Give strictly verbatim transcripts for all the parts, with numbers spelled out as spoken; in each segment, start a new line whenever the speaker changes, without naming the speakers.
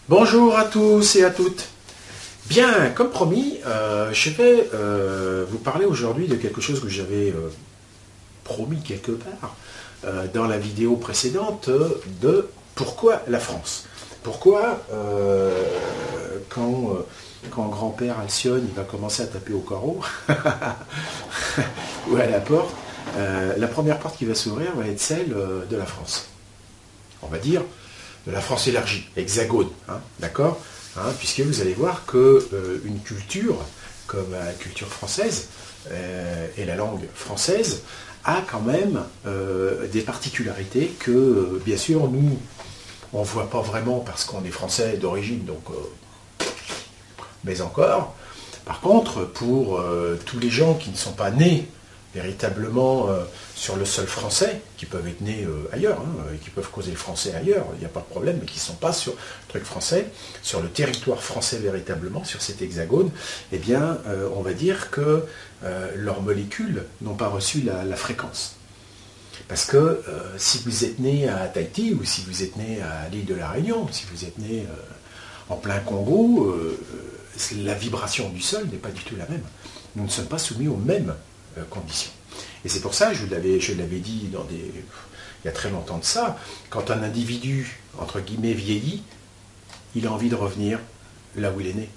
Bonjour à tous et à toutes. Bien, comme promis, euh, je vais euh, vous parler aujourd'hui de quelque chose que j'avais euh, promis quelque part euh, dans la vidéo précédente de pourquoi la France. Pourquoi euh, quand, euh, quand grand-père Alcyone il va commencer à taper au carreau ou à la porte, euh, la première porte qui va s'ouvrir va être celle euh, de la France. On va dire de la France élargie, hexagone, hein, d'accord, hein, puisque vous allez voir que euh, une culture comme la culture française euh, et la langue française a quand même euh, des particularités que, euh, bien sûr, nous, on ne voit pas vraiment parce qu'on est français d'origine, donc, euh, mais encore. Par contre, pour euh, tous les gens qui ne sont pas nés véritablement euh, sur le sol français, qui peuvent être nés euh, ailleurs, hein, et qui peuvent causer le français ailleurs, il n'y a pas de problème, mais qui ne sont pas sur le truc français, sur le territoire français véritablement, sur cet hexagone, eh bien, euh, on va dire que euh, leurs molécules n'ont pas reçu la, la fréquence. Parce que euh, si vous êtes né à Tahiti, ou si vous êtes né à l'île de la Réunion, si vous êtes né euh, en plein Congo, euh, la vibration du sol n'est pas du tout la même. Nous ne sommes pas soumis aux mêmes conditions. Et c'est pour ça, je l'avais, je l'avais dit dans des, il y a très longtemps de ça, quand un individu, entre guillemets, vieillit, il a envie de revenir là où il est né.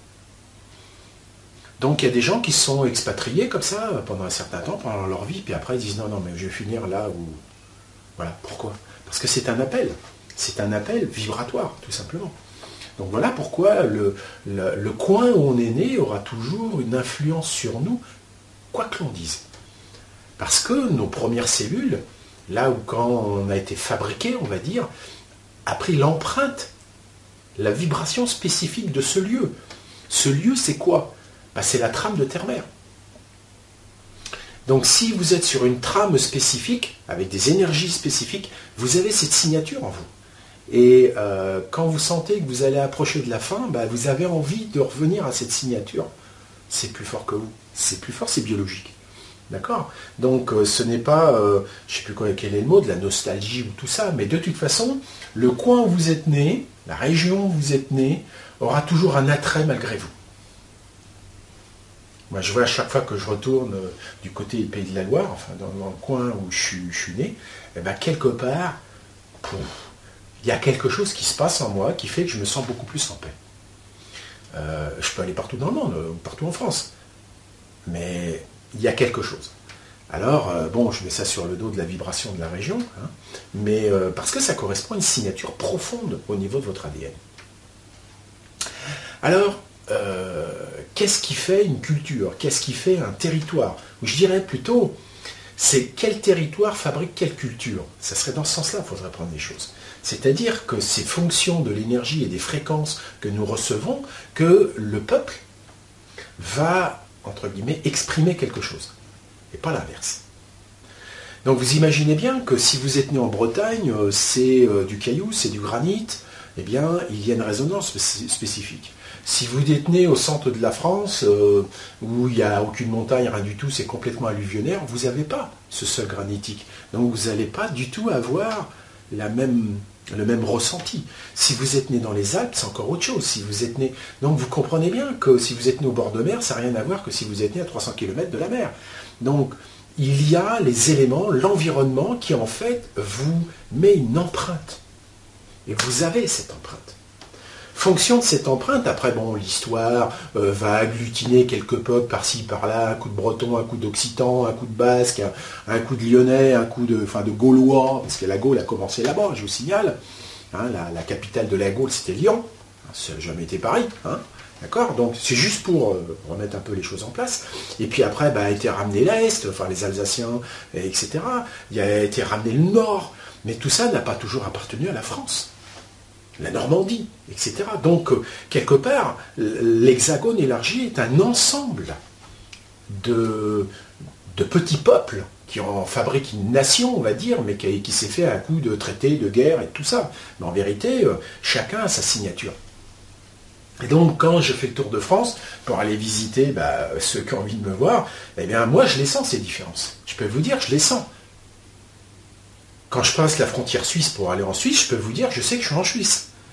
Donc il y a des gens qui sont expatriés comme ça pendant un certain temps, pendant leur vie, puis après ils disent non, non, mais je vais finir là où... Voilà, pourquoi? Parce que c'est un appel, c'est un appel vibratoire, tout simplement. Donc voilà pourquoi le, le, le coin où on est né aura toujours une influence sur nous, quoi que l'on dise. Parce que nos premières cellules, là où quand on a été fabriqué, on va dire, a pris l'empreinte, la vibration spécifique de ce lieu. Ce lieu, c'est quoi? Ben, c'est la trame de terre-mère. Donc si vous êtes sur une trame spécifique, avec des énergies spécifiques, vous avez cette signature en vous. Et euh, quand vous sentez que vous allez approcher de la fin, ben, vous avez envie de revenir à cette signature. C'est plus fort que vous. C'est plus fort, c'est biologique. D'accord? Donc euh, ce n'est pas, euh, je ne sais plus quoi, quel est le mot, de la nostalgie ou tout ça, mais de toute façon, le coin où vous êtes né, la région où vous êtes né, aura toujours un attrait malgré vous. Moi je vois à chaque fois que je retourne euh, du côté du Pays de la Loire, enfin dans, dans le coin où je suis, je suis né, et ben, quelque part, pouf, il y a quelque chose qui se passe en moi qui fait que je me sens beaucoup plus en paix. Euh, je peux aller partout dans le monde, partout en France. Mais il y a quelque chose. Alors, euh, bon, je mets ça sur le dos de la vibration de la région, hein, mais euh, parce que ça correspond à une signature profonde au niveau de votre A D N. Alors, euh, qu'est-ce qui fait une culture? Qu'est-ce qui fait un territoire? Ou je dirais plutôt, c'est quel territoire fabrique quelle culture? Ça serait dans ce sens-là qu'il faudrait prendre les choses. C'est-à-dire que c'est fonction de l'énergie et des fréquences que nous recevons que le peuple va, entre guillemets, exprimer quelque chose, et pas l'inverse. Donc vous imaginez bien que si vous êtes né en Bretagne, c'est euh, du caillou, c'est du granit, eh bien, il y a une résonance spécifique. Si vous êtes né au centre de la France, euh, où il n'y a aucune montagne, rien du tout, c'est complètement alluvionnaire, vous n'avez pas ce sol granitique. Donc vous n'allez pas du tout avoir la même... le même ressenti. Si vous êtes né dans les Alpes, c'est encore autre chose. Si vous êtes né... Donc vous comprenez bien que si vous êtes né au bord de mer, ça n'a rien à voir que si vous êtes né à trois cents kilomètres de la mer. Donc il y a les éléments, l'environnement qui en fait vous met une empreinte. Et vous avez cette empreinte. Fonction de cette empreinte, après bon, l'histoire euh, va agglutiner quelques peuples par-ci, par-là, un coup de breton, un coup d'occitan, un coup de basque, un, un coup de lyonnais, un coup de, enfin, de gaulois, parce que la Gaule a commencé là-bas, je vous signale. Hein, la, la capitale de la Gaule, c'était Lyon, ça n'a jamais été Paris. Hein, d'accord? Donc c'est juste pour euh, remettre un peu les choses en place. Et puis après, bah, a été ramené l'Est, enfin les Alsaciens, et cetera. Il a été ramené le Nord, mais tout ça n'a pas toujours appartenu à la France. La Normandie, et cetera. Donc, quelque part, l'hexagone élargi est un ensemble de, de petits peuples qui en fabriquent une nation, on va dire, mais qui, qui s'est fait à coup de traités, de guerre et tout ça. Mais en vérité, chacun a sa signature. Et donc, quand je fais le tour de France, pour aller visiter bah, ceux qui ont envie de me voir, eh bien, moi, je les sens, ces différences. Je peux vous dire, je les sens. Quand je passe la frontière suisse pour aller en Suisse, je peux vous dire, je sais que je suis en Suisse.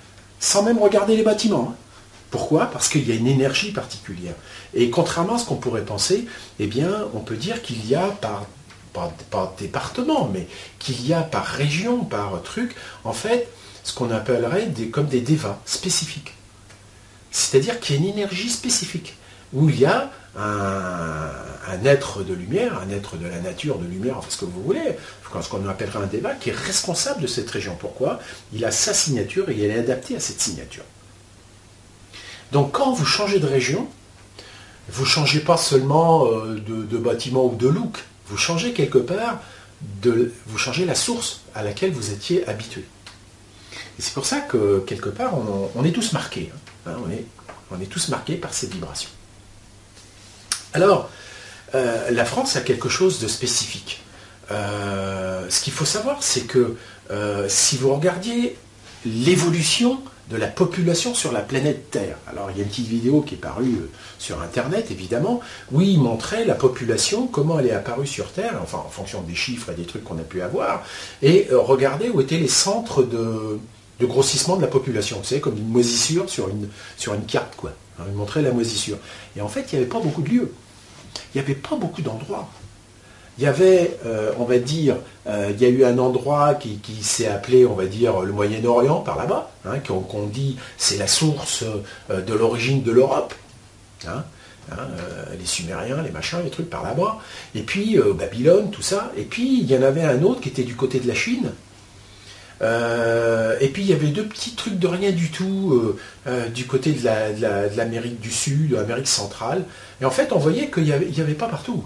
sans même regarder les bâtiments. Hein. Pourquoi? Parce qu'il y a une énergie particulière. Et contrairement à ce qu'on pourrait penser, eh bien, on peut dire qu'il y a par, par, par département, mais qu'il y a par région, par truc, en fait, ce qu'on appellerait des, comme des devas spécifiques. C'est-à-dire qu'il y a une énergie spécifique, où il y a un, un être de lumière, un être de la nature, de lumière, enfin ce que vous voulez, ce qu'on appellerait un deva, qui est responsable de cette région. Pourquoi? Il a sa signature et il est adapté à cette signature. Donc quand vous changez de région, vous ne changez pas seulement de, de bâtiment ou de look, vous changez quelque part, de, vous changez la source à laquelle vous étiez habitué. Et c'est pour ça que quelque part, on, on est tous marqués. Hein, on, est, on est tous marqués par ces vibrations. Alors, euh, la France a quelque chose de spécifique. Euh, ce qu'il faut savoir, c'est que euh, si vous regardiez l'évolution de la population sur la planète Terre. Alors il y a une petite vidéo qui est parue sur Internet, évidemment, où il montrait la population, comment elle est apparue sur Terre, enfin en fonction des chiffres et des trucs qu'on a pu avoir, et euh, regardez où étaient les centres de, de grossissement de la population. Vous savez, comme une moisissure sur une, sur une carte, quoi. Alors, il montrait la moisissure. Et en fait, il n'y avait pas beaucoup de lieux. Il n'y avait pas beaucoup d'endroits. Il y avait, euh, on va dire, euh, il y a eu un endroit qui, qui s'est appelé, on va dire, le Moyen-Orient, par là-bas, hein, qu'on qu'on dit c'est la source euh, de l'origine de l'Europe. Hein, hein, euh, les Sumériens, les machins, les trucs par là-bas. Et puis, euh, Babylone, tout ça. Et puis, il y en avait un autre qui était du côté de la Chine. Euh, et puis, il y avait deux petits trucs de rien du tout euh, euh, du côté de la, de la, de l'Amérique du Sud, de l'Amérique centrale. Et en fait, on voyait qu'il n'y avait, il y avait pas partout.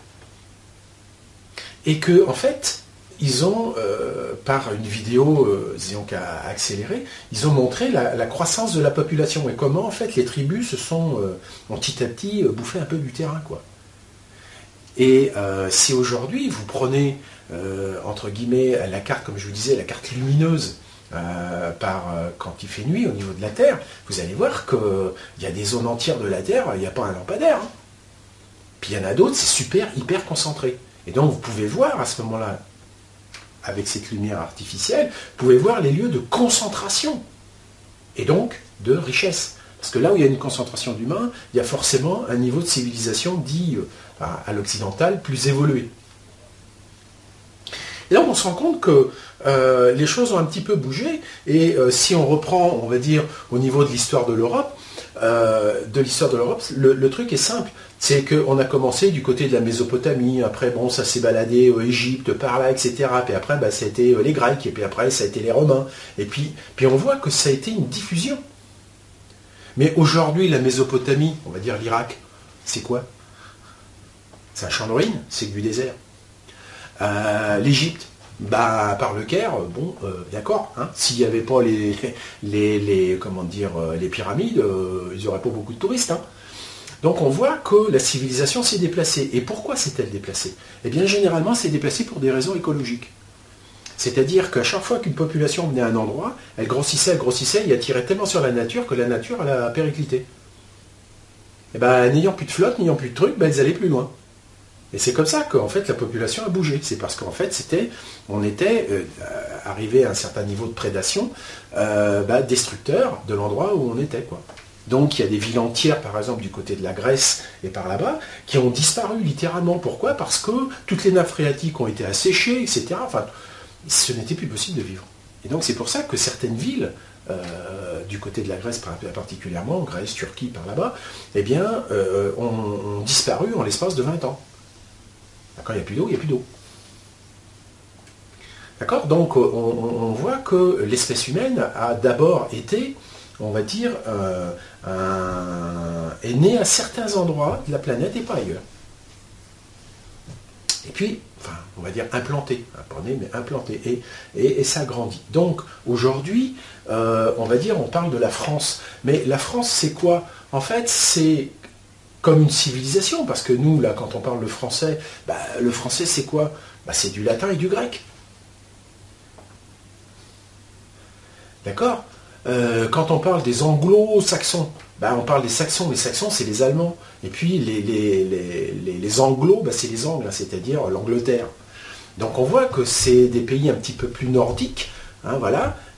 Et que, en fait, ils ont, euh, par une vidéo, euh, disons qu'à accélérer, ils ont montré la, la croissance de la population et comment, en fait, les tribus se sont, euh, ont petit à petit euh, bouffé un peu du terrain, quoi. Et euh, si aujourd'hui, vous prenez, euh, entre guillemets, la carte, comme je vous disais, la carte lumineuse, euh, par, euh, quand il fait nuit au niveau de la Terre, vous allez voir qu'il y a des zones entières de la Terre, il n'y a pas un lampadaire. Hein. Puis il y en a d'autres, c'est super, hyper concentré. Et donc vous pouvez voir à ce moment-là, avec cette lumière artificielle, vous pouvez voir les lieux de concentration et donc de richesse. Parce que là où il y a une concentration d'humains, il y a forcément un niveau de civilisation dit euh, à l'occidental plus évolué. Et donc on se rend compte que euh, les choses ont un petit peu bougé, et euh, si on reprend, on va dire, au niveau de l'histoire de l'Europe, euh, de l'histoire de l'Europe, le, le truc est simple. C'est qu'on a commencé du côté de la Mésopotamie, après bon ça s'est baladé au Égypte, par là, et cetera. Puis après bah, ça a été les Grecs, et puis après ça a été les Romains. Et puis, puis on voit que ça a été une diffusion. Mais aujourd'hui la Mésopotamie, on va dire l'Irak, c'est quoi? C'est un champ de ruines, c'est du désert. Euh, L'Égypte, bah, par le Caire, bon, euh, d'accord, hein, s'il n'y avait pas les, les, les, comment dire, les pyramides, euh, il n'y aurait pas beaucoup de touristes. Hein. Donc on voit que la civilisation s'est déplacée. Et pourquoi s'est-elle déplacée? Eh bien généralement, c'est déplacée pour des raisons écologiques. C'est-à-dire qu'à chaque fois qu'une population venait à un endroit, elle grossissait, elle grossissait, et attirait tellement sur la nature que la nature, elle a périclité. Et ben, n'ayant plus de flotte, n'ayant plus de trucs, ben, elles allaient plus loin. Et c'est comme ça qu'en fait la population a bougé. C'est parce qu'en fait c'était, on était euh, arrivé à un certain niveau de prédation euh, bah, destructeur de l'endroit où on était, quoi. Donc il y a des villes entières, par exemple du côté de la Grèce et par là-bas, qui ont disparu littéralement. Pourquoi? Parce que toutes les nappes phréatiques ont été asséchées, et cetera. Enfin, ce n'était plus possible de vivre. Et donc c'est pour ça que certaines villes, euh, du côté de la Grèce particulièrement, Grèce, Turquie, par là-bas, eh bien, euh, ont, ont disparu en l'espace de vingt ans. Quand il n'y a plus d'eau, il n'y a plus d'eau. D'accord? Donc on, on voit que l'espèce humaine a d'abord été, on va dire, euh, un, est née à certains endroits de la planète et pas ailleurs. Et puis, enfin, on va dire implanté, pas né, mais implanté, et, et, et ça grandit. Donc aujourd'hui, euh, on va dire, on parle de la France. Mais la France, c'est quoi? En fait, c'est comme une civilisation, parce que nous, là, quand on parle le français, bah, le français, c'est quoi? Bah, c'est du latin et du grec. D'accord? euh, Quand on parle des anglo-saxons, bah, on parle des saxons. Les saxons, c'est les Allemands. Et puis, les, les, les, les, les anglos, bah, c'est les Angles, c'est-à-dire l'Angleterre. Donc, on voit que c'est des pays un petit peu plus nordiques, hein, voilà,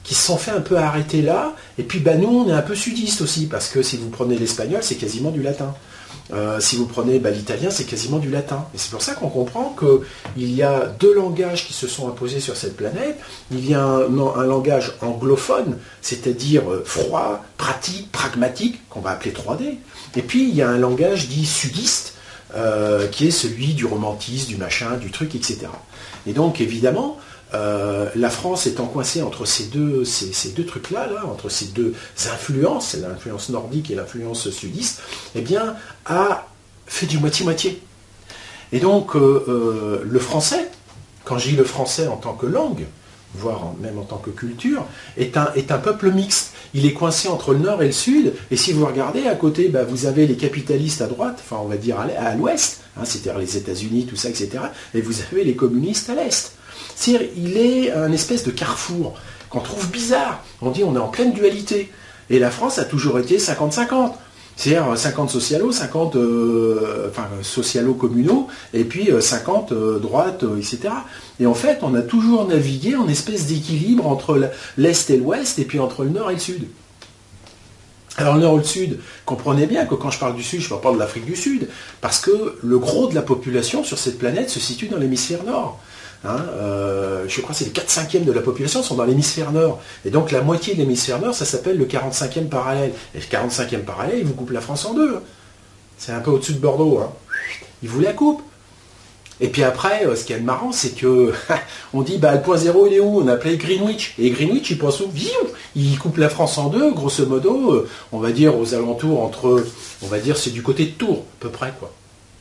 qui se sont fait un peu arrêter là, et puis bah, nous on est un peu sudistes aussi, parce que si vous prenez l'espagnol, c'est quasiment du latin. Euh, si vous prenez bah, l'italien, c'est quasiment du latin. Et c'est pour ça qu'on comprend qu'il y a deux langages qui se sont imposés sur cette planète. Il y a un, un langage anglophone, c'est-à-dire froid, pratique, pragmatique, qu'on va appeler trois D. Et puis il y a un langage dit sudiste, euh, qui est celui du romantisme, du machin, du truc, et cetera. Et donc évidemment, Euh, la France étant coincée entre ces deux, ces, ces deux trucs-là, là, entre ces deux influences, l'influence nordique et l'influence sudiste, eh bien, a fait du moitié-moitié. Et donc, euh, euh, le français, quand je dis le français en tant que langue, voire en, même en tant que culture, est un, est un peuple mixte. Il est coincé entre le nord et le sud, et si vous regardez à côté, bah, vous avez les capitalistes à droite, enfin on va dire à l'ouest, hein, c'est-à-dire les États-Unis, tout ça, et cetera, et vous avez les communistes à l'est. C'est-à-dire, il est un espèce de carrefour qu'on trouve bizarre. On dit on est en pleine dualité. Et la France a toujours été cinquante cinquante. C'est-à-dire cinquante socialos, cinquante euh, enfin, socialo-communaux, et puis cinquante euh, droite, euh, et cetera. Et en fait, on a toujours navigué en espèce d'équilibre entre l'Est et l'Ouest, et puis entre le Nord et le Sud. Alors le Nord et le Sud, comprenez bien que quand je parle du Sud, je ne parle pas de l'Afrique du Sud, parce que le gros de la population sur cette planète se situe dans l'hémisphère Nord. Hein, euh, je crois que c'est les quatre cinquièmes de la population sont dans l'hémisphère nord. Et donc la moitié de l'hémisphère nord, ça s'appelle le quarante-cinquième parallèle. Et le quarante-cinquième parallèle, il vous coupe la France en deux. Hein. C'est un peu au-dessus de Bordeaux. Hein. Il vous la coupe. Et puis après, ce qui est marrant, c'est que on dit, bah, le point zéro, il est où? On appelait Greenwich. Et Greenwich, il passe où? Il coupe la France en deux, grosso modo, on va dire aux alentours entre, on va dire, c'est du côté de Tours, à peu près, quoi.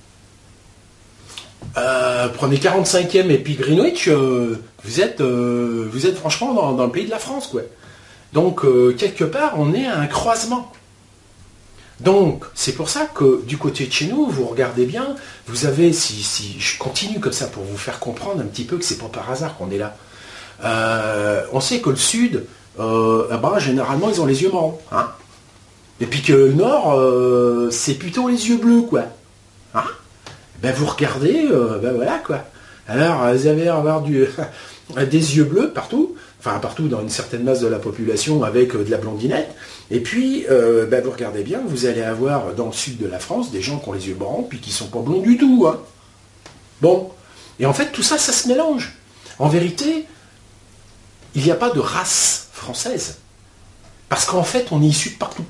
Euh, prenez quarante-cinquième et puis Greenwich, euh, vous, êtes, euh, vous êtes franchement dans, dans le pays de la France, quoi. Donc, euh, quelque part, on est à un croisement. Donc, c'est pour ça que du côté de chez nous, vous regardez bien, vous avez, si, si je continue comme ça pour vous faire comprendre un petit peu que c'est pas par hasard qu'on est là. Euh, on sait que le Sud, euh, bah, généralement, ils ont les yeux marrons. Hein, et puis que le Nord, euh, c'est plutôt les yeux bleus, quoi. Hein, ben vous regardez, euh, ben voilà quoi. Alors vous allez avoir du, des yeux bleus partout, enfin partout dans une certaine masse de la population avec euh, de la blondinette. Et puis euh, ben vous regardez bien, vous allez avoir dans le sud de la France des gens qui ont les yeux bruns puis qui sont pas blonds du tout. Hein. Bon, et en fait tout ça, ça se mélange. En vérité, il n'y a pas de race française, parce qu'en fait on est issu de partout.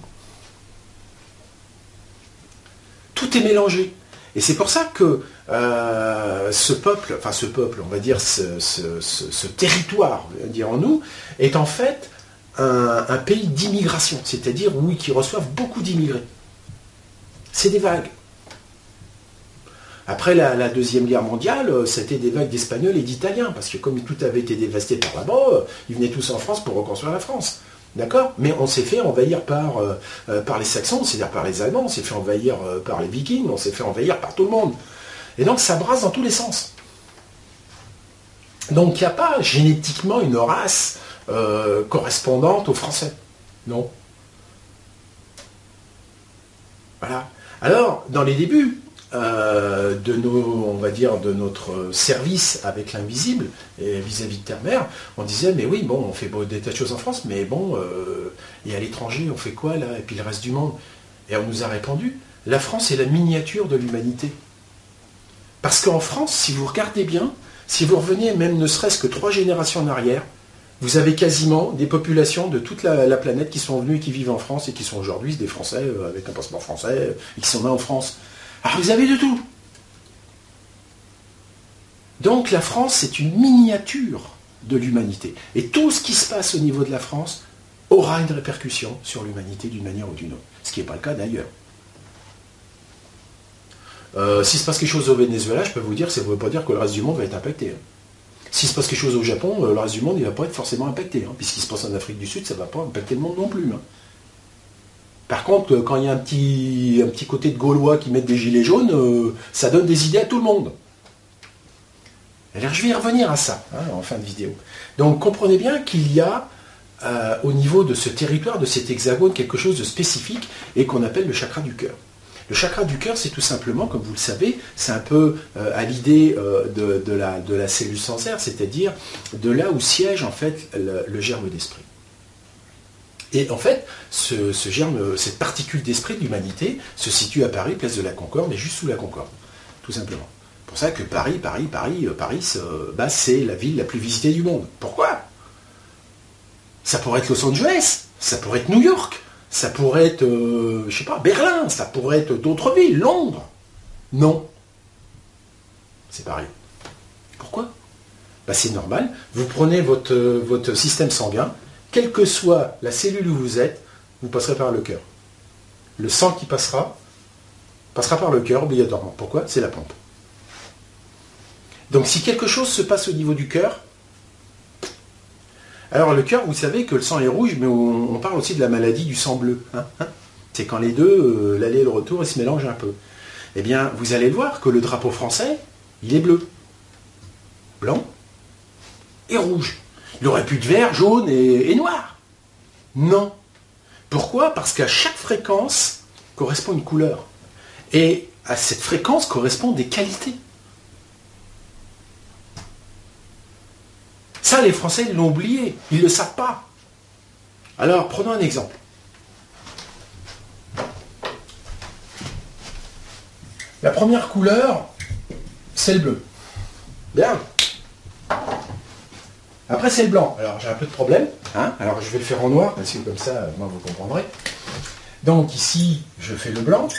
Tout est mélangé. Et c'est pour ça que euh, ce peuple, enfin ce peuple, on va dire ce, ce, ce, ce territoire, dirons-nous, est en fait un, un pays d'immigration, c'est-à-dire oui, qui reçoivent beaucoup d'immigrés. C'est des vagues. Après la, la Deuxième Guerre mondiale, c'était des vagues d'Espagnols et d'Italiens, parce que comme tout avait été dévasté par là-bas, ils venaient tous en France pour reconstruire la France. D'accord? Mais on s'est fait envahir par, euh, par les Saxons, c'est-à-dire par les Allemands, on s'est fait envahir euh, par les Vikings, on s'est fait envahir par tout le monde. Et donc ça brasse dans tous les sens. Donc il n'y a pas génétiquement une race euh, correspondante aux Français. Non. Voilà. Alors, dans les débuts euh, de nos, on va dire, de notre service avec l'invisible et vis-à-vis de Terre-Mère, on disait mais oui, bon, on fait des tas de choses en France, mais bon, euh, et à l'étranger, on fait quoi là? Et puis le reste du monde. Et on nous a répondu, la France est la miniature de l'humanité. Parce qu'en France, si vous regardez bien, si vous reveniez même ne serait-ce que trois générations en arrière, vous avez quasiment des populations de toute la, la planète qui sont venues et qui vivent en France et qui sont aujourd'hui des Français euh, avec un passeport français et qui sont nés en France. Alors vous avez de tout. Donc la France, c'est une miniature de l'humanité. Et tout ce qui se passe au niveau de la France aura une répercussion sur l'humanité d'une manière ou d'une autre. Ce qui n'est pas le cas d'ailleurs. Euh, S'il se passe quelque chose au Venezuela, je peux vous dire, ça ne veut pas dire que le reste du monde va être impacté. S'il se passe quelque chose au Japon, le reste du monde ne va pas être forcément impacté. Hein, puisqu'il se passe en Afrique du Sud, ça ne va pas impacter le monde non plus. Hein. Par contre, quand il y a un petit, un petit côté de Gaulois qui mettent des gilets jaunes, euh, ça donne des idées à tout le monde. Alors je vais y revenir à ça, hein, en fin de vidéo. Donc comprenez bien qu'il y a, euh, au niveau de ce territoire, de cet hexagone, quelque chose de spécifique et qu'on appelle le chakra du cœur. Le chakra du cœur, c'est tout simplement, comme vous le savez, c'est un peu euh, à l'idée euh, de, de, la, de la cellule sensaire, c'est-à-dire de là où siège en fait le, le germe d'esprit. Et en fait, ce, ce germe, cette particule d'esprit de l'humanité se situe à Paris, place de la Concorde, et juste sous la Concorde, tout simplement. C'est pour ça que Paris, Paris, Paris, Paris, bah, c'est la ville la plus visitée du monde. Pourquoi? Ça pourrait être Los Angeles, ça pourrait être New York, ça pourrait être, euh, je sais pas, Berlin, ça pourrait être d'autres villes, Londres. Non. C'est Paris. Pourquoi? Bah, c'est normal. Vous prenez votre, votre système sanguin, quelle que soit la cellule où vous êtes, vous passerez par le cœur. Le sang qui passera, passera par le cœur obligatoirement. Pourquoi? C'est la pompe. Donc si quelque chose se passe au niveau du cœur, alors le cœur, vous savez que le sang est rouge, mais on, on parle aussi de la maladie du sang bleu. Hein, hein, c'est quand les deux, euh, l'aller et le retour, ils se mélangent un peu. Eh bien, vous allez voir que le drapeau français, il est bleu, blanc et rouge. Il aurait pu être vert, jaune et, et noir. Non. Pourquoi? Parce qu'à chaque fréquence correspond une couleur. Et à cette fréquence correspondent des qualités. Ça, les Français l'ont oublié. Ils ne le savent pas. Alors, prenons un exemple. La première couleur, c'est le bleu. Bien. Après, c'est le blanc. Alors, j'ai un peu de problème. Hein, alors, je vais le faire en noir, parce que comme ça, moi, vous comprendrez. Donc, ici, je fais le blanc.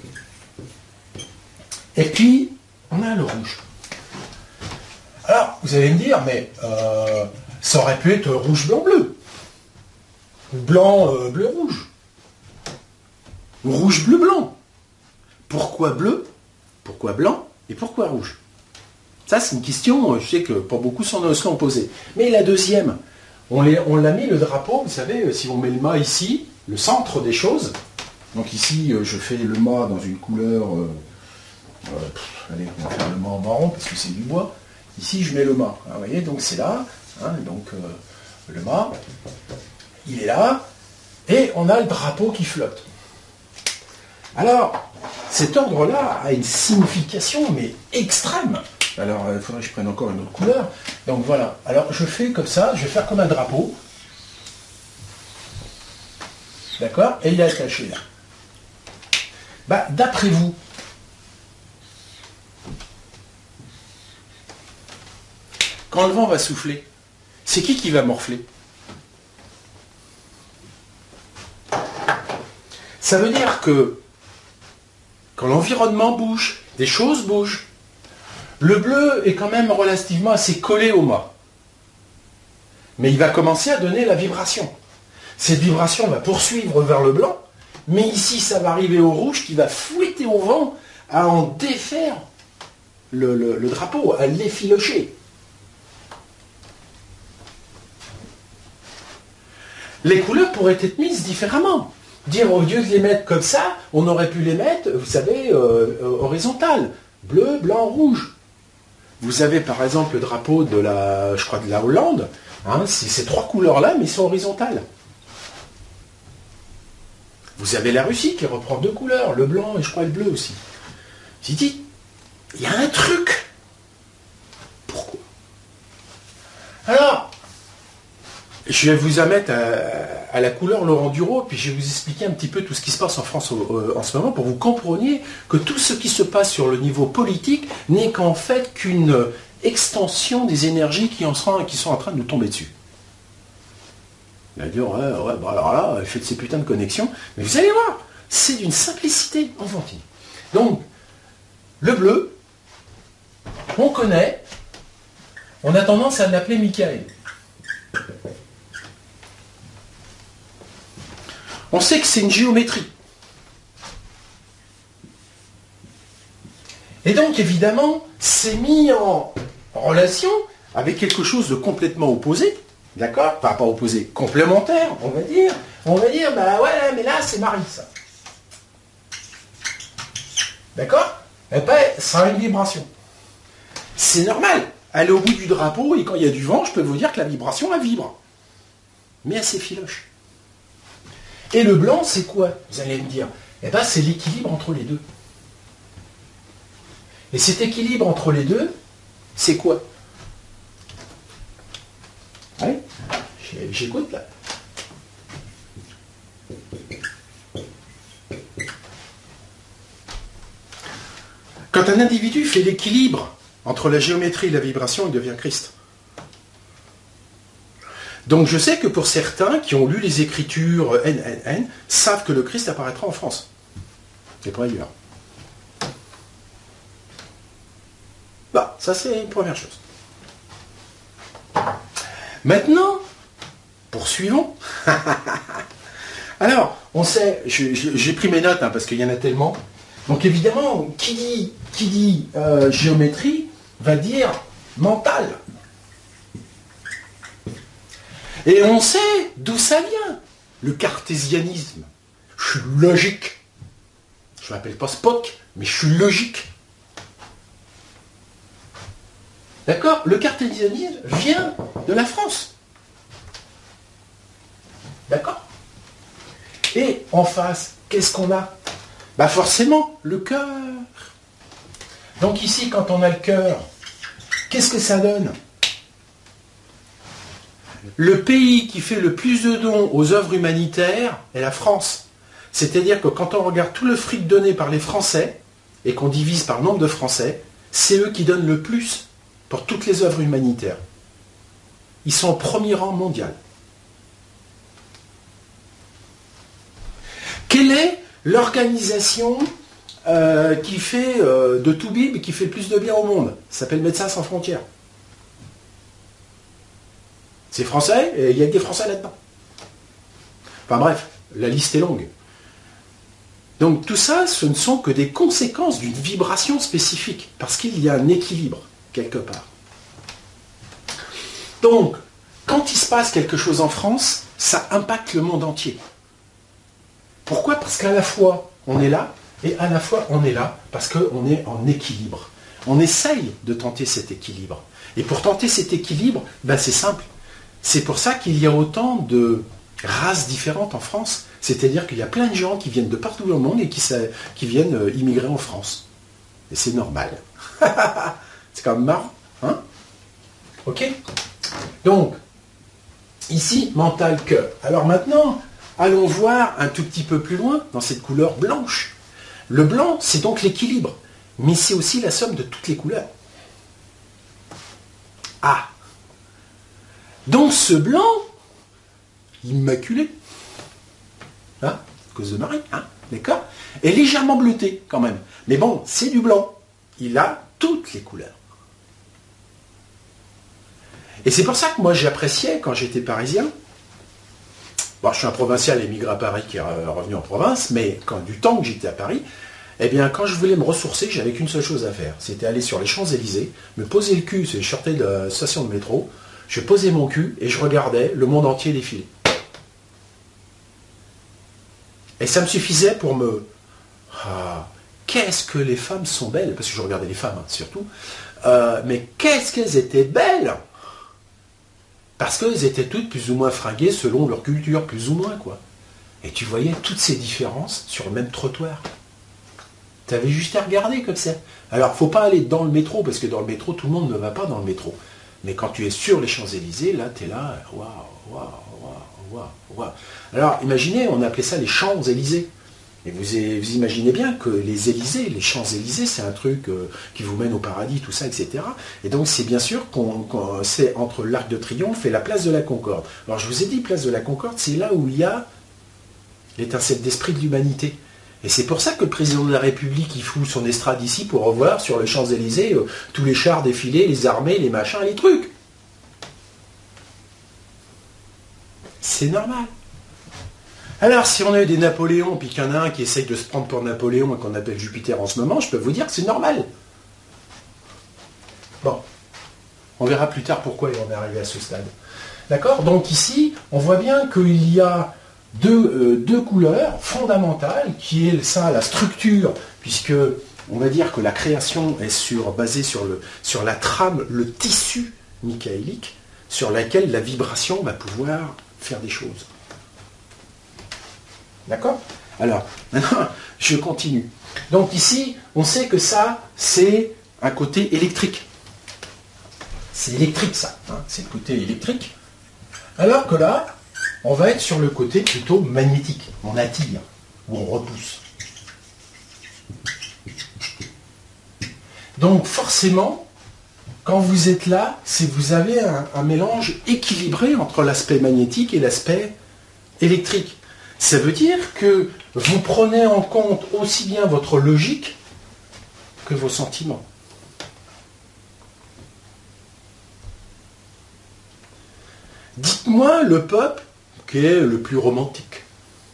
Et puis, on a le rouge. Alors, vous allez me dire, mais euh, ça aurait pu être rouge, blanc, bleu. Ou blanc, euh, bleu, rouge. Ou rouge, bleu, blanc. Pourquoi bleu? Pourquoi blanc? Et pourquoi rouge? Ça, c'est une question, je sais que pas beaucoup s'en sont posés. Mais la deuxième, on l'a mis le drapeau, vous savez, si on met le mât ici, le centre des choses. Donc ici, je fais le mât dans une couleur... Euh, euh, pff, allez, on va faire le mât en marron, parce que c'est du bois. Ici, je mets le mât. Vous voyez, donc c'est là. Hein, donc euh, le mât, il est là. Et on a le drapeau qui flotte. Alors, cet ordre-là a une signification, mais extrême. Alors, il faudrait que je prenne encore une autre couleur. Donc voilà. Alors, je fais comme ça. Je vais faire comme un drapeau. D'accord? Et il est attaché là. Bah, d'après vous, quand le vent va souffler, c'est qui qui va morfler? Ça veut dire que quand l'environnement bouge, des choses bougent. Le bleu est quand même relativement assez collé au mât. Mais il va commencer à donner la vibration. Cette vibration va poursuivre vers le blanc, mais ici ça va arriver au rouge qui va fouetter au vent à en défaire le, le, le drapeau, à l'effilocher. Les couleurs pourraient être mises différemment. Dire au lieu de les mettre comme ça, on aurait pu les mettre, vous savez, euh, euh, horizontales. Bleu, blanc, rouge. Vous avez par exemple le drapeau de la, je crois, de la Hollande. Hein, c'est ces trois couleurs-là, mais ils sont horizontales. Vous avez la Russie qui reprend deux couleurs, le blanc et je crois le bleu aussi. J'ai dit, il y a un truc. Pourquoi? Alors, je vais vous mettre à, à la couleur Laurent Duro, puis je vais vous expliquer un petit peu tout ce qui se passe en France euh, en ce moment, pour que vous compreniez que tout ce qui se passe sur le niveau politique n'est qu'en fait qu'une extension des énergies qui, en sont, qui sont en train de nous tomber dessus. Il va dire, ouais, ouais, bah alors là, faites ces putains de connexions, mais vous allez voir, c'est d'une simplicité enfantine. Donc, le bleu, on connaît, on a tendance à l'appeler Michael. On sait que c'est une géométrie. Et donc, évidemment, c'est mis en relation avec quelque chose de complètement opposé, d'accord? Enfin, pas opposé, complémentaire, on va dire. On va dire, bah ouais, mais là, c'est Marie, ça. D'accord? Et ben, ça a une vibration. C'est normal. Elle est au bout du drapeau, et quand il y a du vent, je peux vous dire que la vibration, elle vibre. Mais elle s'effiloche. Et le blanc, c'est quoi? Vous allez me dire. Eh bien, c'est l'équilibre entre les deux. Et cet équilibre entre les deux, c'est quoi? Oui, j'écoute là. Quand un individu fait l'équilibre entre la géométrie et la vibration, il devient Christ. Donc je sais que pour certains qui ont lu les Écritures N N N, savent que le Christ apparaîtra en France. Et pas ailleurs. Bah, ça c'est une première chose. Maintenant, poursuivons. Alors, on sait, je, je, j'ai pris mes notes hein, parce qu'il y en a tellement. Donc évidemment, qui dit, qui dit euh, géométrie va dire mental. Et on sait d'où ça vient, le cartésianisme. Je suis logique. Je ne m'appelle pas Spock, mais je suis logique. D'accord? Le cartésianisme vient de la France. D'accord? Et en face, qu'est-ce qu'on a? Bah forcément, le cœur. Donc ici, quand on a le cœur, qu'est-ce que ça donne? Le pays qui fait le plus de dons aux œuvres humanitaires est la France. C'est-à-dire que quand on regarde tout le fric donné par les Français, et qu'on divise par le nombre de Français, c'est eux qui donnent le plus pour toutes les œuvres humanitaires. Ils sont au premier rang mondial. Quelle est l'organisation euh, qui fait euh, de tout bib, qui fait plus de bien au monde? Ça s'appelle Médecins sans frontières. C'est français, et il y a que des Français là-dedans. Enfin bref, la liste est longue. Donc tout ça, ce ne sont que des conséquences d'une vibration spécifique, parce qu'il y a un équilibre, quelque part. Donc, quand il se passe quelque chose en France, ça impacte le monde entier. Pourquoi? Parce qu'à la fois, on est là, et à la fois, on est là, parce qu'on est en équilibre. On essaye de tenter cet équilibre. Et pour tenter cet équilibre, ben c'est simple. C'est pour ça qu'il y a autant de races différentes en France. C'est-à-dire qu'il y a plein de gens qui viennent de partout dans le monde et qui, qui viennent immigrer en France. Et c'est normal. C'est quand même marrant. Hein? Ok? Donc, ici, mental, cœur. Alors maintenant, allons voir un tout petit peu plus loin, dans cette couleur blanche. Le blanc, c'est donc l'équilibre. Mais c'est aussi la somme de toutes les couleurs. Ah! Dans ce blanc, immaculé, hein, à cause de Marie, hein, d'accord, est légèrement bleuté quand même. Mais bon, c'est du blanc. Il a toutes les couleurs. Et c'est pour ça que moi j'appréciais quand j'étais parisien. Bon, je suis un provincial émigré à Paris qui est revenu en province, mais quand du temps que j'étais à Paris, eh bien quand je voulais me ressourcer, j'avais qu'une seule chose à faire. C'était aller sur les Champs-Élysées, me poser le cul, c'est je sortais de la station de métro. Je posais mon cul et je regardais le monde entier défiler. Et ça me suffisait pour me... Ah, qu'est-ce que les femmes sont belles, parce que je regardais les femmes hein, surtout, euh, mais qu'est-ce qu'elles étaient belles! Parce qu'elles étaient toutes plus ou moins fringuées selon leur culture, plus ou moins, quoi. Et tu voyais toutes ces différences sur le même trottoir. Tu avais juste à regarder comme ça. Alors, il ne faut pas aller dans le métro, parce que dans le métro, tout le monde ne va pas dans le métro. Mais quand tu es sur les Champs-Élysées, là, tu es là, waouh, waouh, waouh, waouh, waouh. Alors, imaginez, on appelait ça les Champs-Élysées. Et vous, vous imaginez bien que les Élysées, les Champs-Élysées, c'est un truc euh, qui vous mène au paradis, tout ça, et cetera. Et donc, c'est bien sûr qu'on, qu'on, c'est entre l'Arc de Triomphe et la place de la Concorde. Alors, je vous ai dit, place de la Concorde, c'est là où il y a l'étincelle d'esprit de l'humanité. Et c'est pour ça que le président de la République, il fout son estrade ici pour revoir sur les Champs-Élysées euh, tous les chars défilés, les armées, les machins, les trucs. C'est normal. Alors, si on a eu des Napoléons, puis qu'il y en a un qui essaye de se prendre pour Napoléon et qu'on appelle Jupiter en ce moment, je peux vous dire que c'est normal. Bon. On verra plus tard pourquoi on est arrivé à ce stade. D'accord? Donc ici, on voit bien qu'il y a Deux, euh, deux couleurs fondamentales, qui est ça, la structure, puisque on va dire que la création est sur, basée sur, le, sur la trame, le tissu michaélique, sur laquelle la vibration va pouvoir faire des choses. D'accord? Alors, maintenant, je continue. Donc ici, on sait que ça, c'est un côté électrique. C'est électrique, ça. Hein, c'est le côté électrique. Alors que là, on va être sur le côté plutôt magnétique. On attire ou on repousse. Donc forcément, quand vous êtes là, c'est que vous avez un, un mélange équilibré entre l'aspect magnétique et l'aspect électrique. Ça veut dire que vous prenez en compte aussi bien votre logique que vos sentiments. Dites-moi le peuple qui est le plus romantique,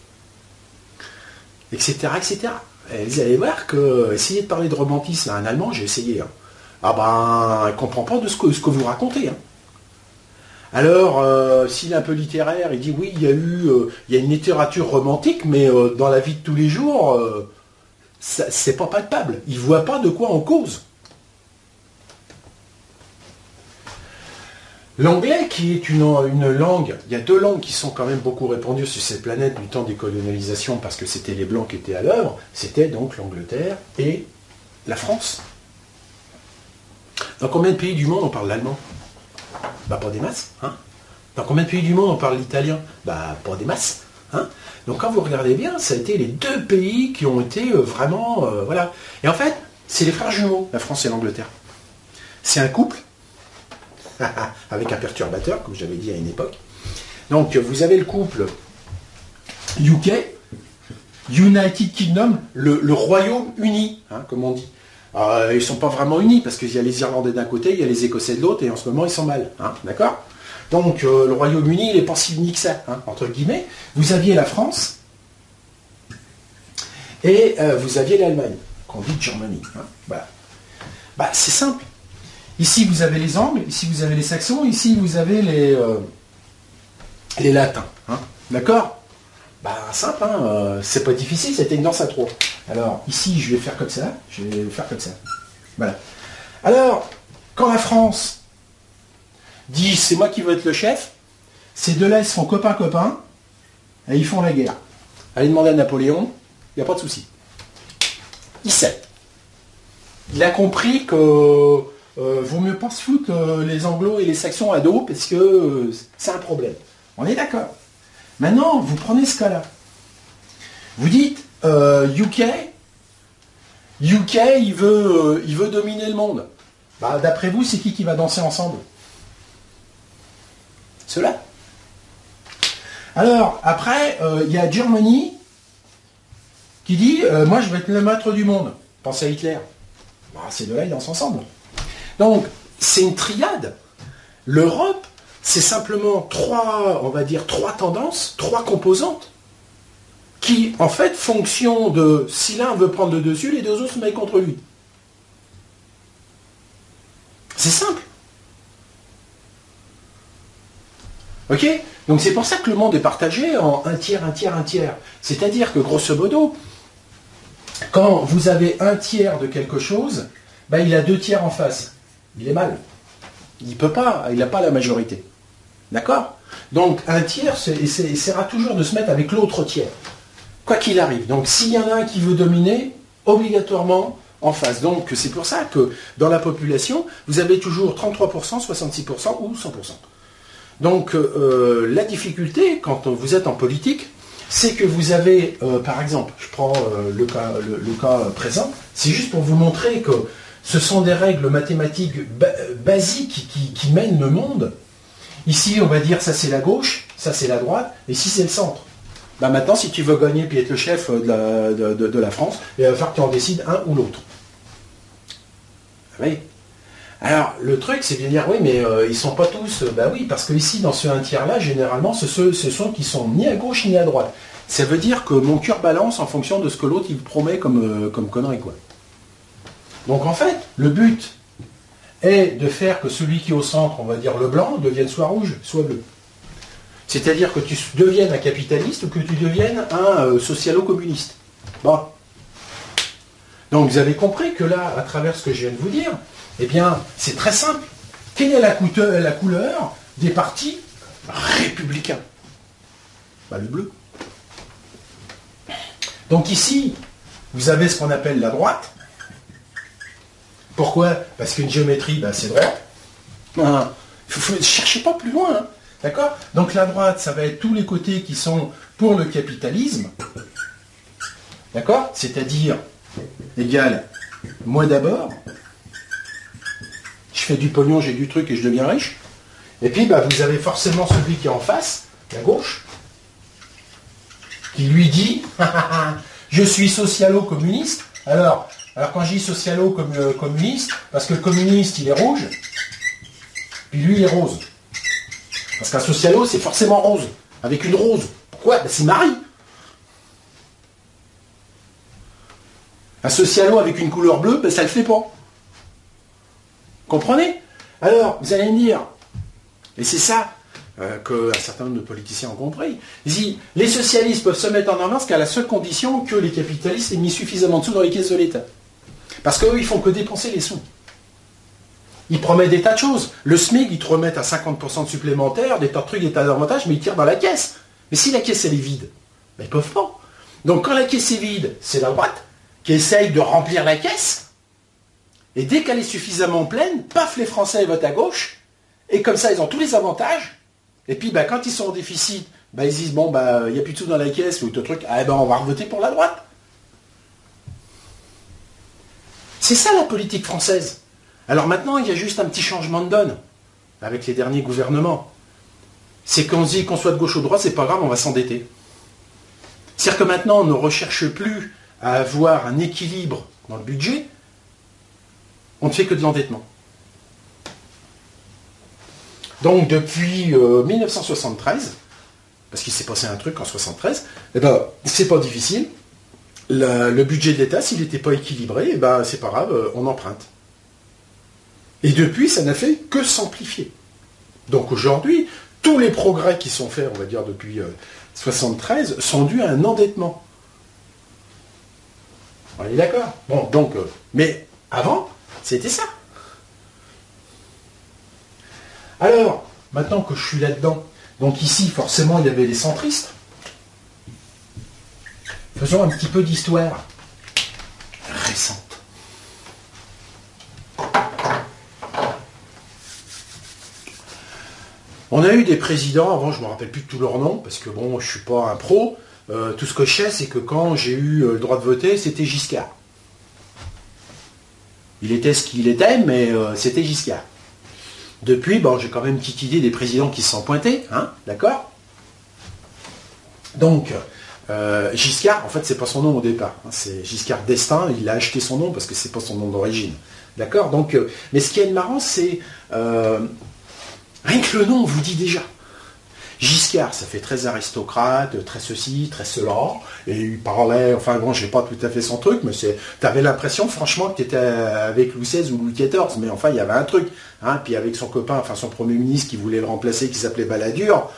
et cetera, et cetera. Et vous allez voir que essayer de parler de romantisme à un Allemand, j'ai essayé. Hein. Ah ben, il ne comprend pas de ce que, ce que vous racontez. Hein. Alors, euh, s'il est un peu littéraire, il dit oui, il y a eu, euh, il y a une littérature romantique, mais euh, dans la vie de tous les jours, euh, ça, c'est pas palpable. Il ne voit pas de quoi on cause. L'anglais, qui est une, une langue, il y a deux langues qui sont quand même beaucoup répandues sur cette planète du temps des colonialisations, parce que c'était les Blancs qui étaient à l'œuvre, c'était donc l'Angleterre et la France. Dans combien de pays du monde on parle l'allemand? Bah pas des masses. Hein. Dans combien de pays du monde on parle l'italien? Bah pas des masses. Hein. Donc quand vous regardez bien, ça a été les deux pays qui ont été euh, vraiment... Euh, voilà. Et en fait, c'est les frères jumeaux, la France et l'Angleterre. C'est un couple, avec un perturbateur, comme j'avais dit à une époque. Donc vous avez le couple U K, United Kingdom, le, le Royaume-Uni, hein, comme on dit. Alors, ils ne sont pas vraiment unis, parce qu'il y a les Irlandais d'un côté, il y a les Écossais de l'autre, et en ce moment ils sont mal. Hein, d'accord? Donc euh, le Royaume-Uni, il n'est pas si uni que ça, hein, entre guillemets. Vous aviez la France, et euh, vous aviez l'Allemagne, qu'on dit Germany. Hein, voilà. Bah, c'est simple. Ici, vous avez les Angles, ici, vous avez les Saxons, ici, vous avez les, euh, les Latins. Hein, d'accord? Bah, simple, hein, euh, c'est pas difficile, c'était une danse à trois. Alors, ici, je vais faire comme ça, je vais faire comme ça. Voilà. Alors, quand la France dit, c'est moi qui veux être le chef, ces deux-là, ils se font copains-copains, et ils font la guerre. Allez demander à Napoléon, il n'y a pas de souci. Il sait. Il a compris que... Euh, vaut mieux pas se foutre euh, les anglos et les saxons à dos parce que euh, c'est un problème. On est d'accord. Maintenant, vous prenez ce cas-là. Vous dites euh, U K, U K, il veut, euh, il veut dominer le monde. Bah, d'après vous, c'est qui qui va danser ensemble? Ceux-là. Alors, après, euh, il y a Germany qui dit euh, moi, je vais être le maître du monde. Pensez à Hitler. Bah, ces deux-là, ils dansent ensemble. Donc, c'est une triade. L'Europe, c'est simplement trois, on va dire, trois tendances, trois composantes, qui, en fait, fonction de si l'un veut prendre le dessus, les deux autres se mettent contre lui. C'est simple. Ok? Donc c'est pour ça que le monde est partagé en un tiers, un tiers, un tiers. C'est-à-dire que, grosso modo, quand vous avez un tiers de quelque chose, ben, il a deux tiers en face. Il est mal. Il ne peut pas, il n'a pas la majorité. D'accord? Donc un tiers c'est, c'est, essaiera toujours de se mettre avec l'autre tiers. Quoi qu'il arrive. Donc s'il y en a un qui veut dominer, obligatoirement en face. Donc c'est pour ça que dans la population, vous avez toujours trente-trois pour cent, soixante-six pour cent ou cent pour cent. Donc euh, la difficulté, quand vous êtes en politique, c'est que vous avez, euh, par exemple, je prends euh, le, cas, le, le cas présent, c'est juste pour vous montrer que ce sont des règles mathématiques ba- basiques qui, qui mènent le monde. Ici, on va dire ça c'est la gauche, ça c'est la droite, et ici c'est le centre. Bah maintenant, si tu veux gagner et être le chef de la, de, de, de la France, il va falloir que tu en décides un ou l'autre. Oui. Alors, le truc, c'est de dire, oui, mais euh, ils ne sont pas tous... Euh, bah oui, parce que ici, dans ce un tiers-là, généralement, ce, ce, ce sont qui sont ni à gauche ni à droite. Ça veut dire que mon cœur balance en fonction de ce que l'autre, il promet comme, euh, comme connerie, quoi. Donc, en fait, le but est de faire que celui qui est au centre, on va dire le blanc, devienne soit rouge, soit bleu. C'est-à-dire que tu deviennes un capitaliste ou que tu deviennes un euh, socialo-communiste. Bon. Donc, vous avez compris que là, à travers ce que je viens de vous dire, eh bien, c'est très simple. Quelle est la, couleur, la couleur des partis républicains? Bah, le bleu. Donc ici, vous avez ce qu'on appelle la droite. Pourquoi? Parce qu'une géométrie, bah, c'est droit. Ne cherchez pas plus loin. Hein. D'accord? Donc la droite, ça va être tous les côtés qui sont pour le capitalisme. D'accord? C'est-à-dire, égal, moi d'abord, je fais du pognon, j'ai du truc et je deviens riche. Et puis, bah, vous avez forcément celui qui est en face, la gauche, qui lui dit, je suis socialo-communiste. Alors, alors quand je dis socialo-communiste, parce que le communiste, il est rouge, puis lui, il est rose. Parce qu'un socialo, c'est forcément rose, avec une rose. Pourquoi? Ben, c'est Marie. Un socialo avec une couleur bleue, ben, ça le fait pas. Comprenez? Alors, vous allez me dire, et c'est ça euh, qu'un certain nombre de politiciens ont compris, ils disent, les socialistes peuvent se mettre en avance qu'à la seule condition que les capitalistes aient mis suffisamment de sous dans les caisses de l'État. Parce qu'eux, ils font que dépenser les sous. Ils promettent des tas de choses. Le SMIC, ils te remettent à cinquante pour cent de supplémentaires, des tas de trucs, des tas d'avantages, mais ils tirent dans la caisse. Mais si la caisse, elle est vide, ben, ils peuvent pas. Donc quand la caisse est vide, c'est la droite qui essaye de remplir la caisse. Et dès qu'elle est suffisamment pleine, paf, les Français votent à gauche. Et comme ça, ils ont tous les avantages. Et puis, ben, quand ils sont en déficit, ben, ils disent, bon, ben, il n'y a plus de sous dans la caisse, ou tout truc, ah, ben, on va voter pour la droite. C'est ça la politique française. Alors maintenant, il y a juste un petit changement de donne avec les derniers gouvernements. C'est qu'on se dit qu'on soit de gauche ou de droite, c'est pas grave, on va s'endetter. C'est-à-dire que maintenant, on ne recherche plus à avoir un équilibre dans le budget, on ne fait que de l'endettement. Donc depuis euh, mille neuf cent soixante-treize, parce qu'il s'est passé un truc en soixante-treize, eh ben, c'est pas difficile. Le, le budget de l'État, s'il n'était pas équilibré, eh ben, c'est pas grave, on emprunte. Et depuis, ça n'a fait que s'amplifier. Donc aujourd'hui, tous les progrès qui sont faits, on va dire depuis mille neuf cent soixante-treize, sont dus à un endettement. On est d'accord? Bon, donc, euh, mais avant, c'était ça. Alors, maintenant que je suis là-dedans, donc ici, forcément, il y avait les centristes. Faisons un petit peu d'histoire récente. On a eu des présidents, avant je ne me rappelle plus de tous leurs noms, parce que bon, je ne suis pas un pro. Euh, tout ce que je sais, c'est que quand j'ai eu le droit de voter, c'était Giscard. Il était ce qu'il était, mais euh, c'était Giscard. Depuis, bon, j'ai quand même une petite idée des présidents qui se sont pointés, hein, d'accord? Donc, euh, Giscard, en fait, c'est pas son nom au départ. Hein, c'est Giscard d'Estaing, il a acheté son nom parce que c'est pas son nom d'origine. D'accord? Donc, euh, mais ce qui est marrant, c'est... Euh, rien que le nom vous dit déjà. Giscard, ça fait très aristocrate, très ceci, très cela, et il parlait, enfin bon, j'ai pas tout à fait son truc, mais c'est, t'avais l'impression franchement que tu étais avec Louis seize ou Louis quatorze, mais enfin il y avait un truc, hein, puis avec son copain, enfin son premier ministre qui voulait le remplacer, qui s'appelait Balladur,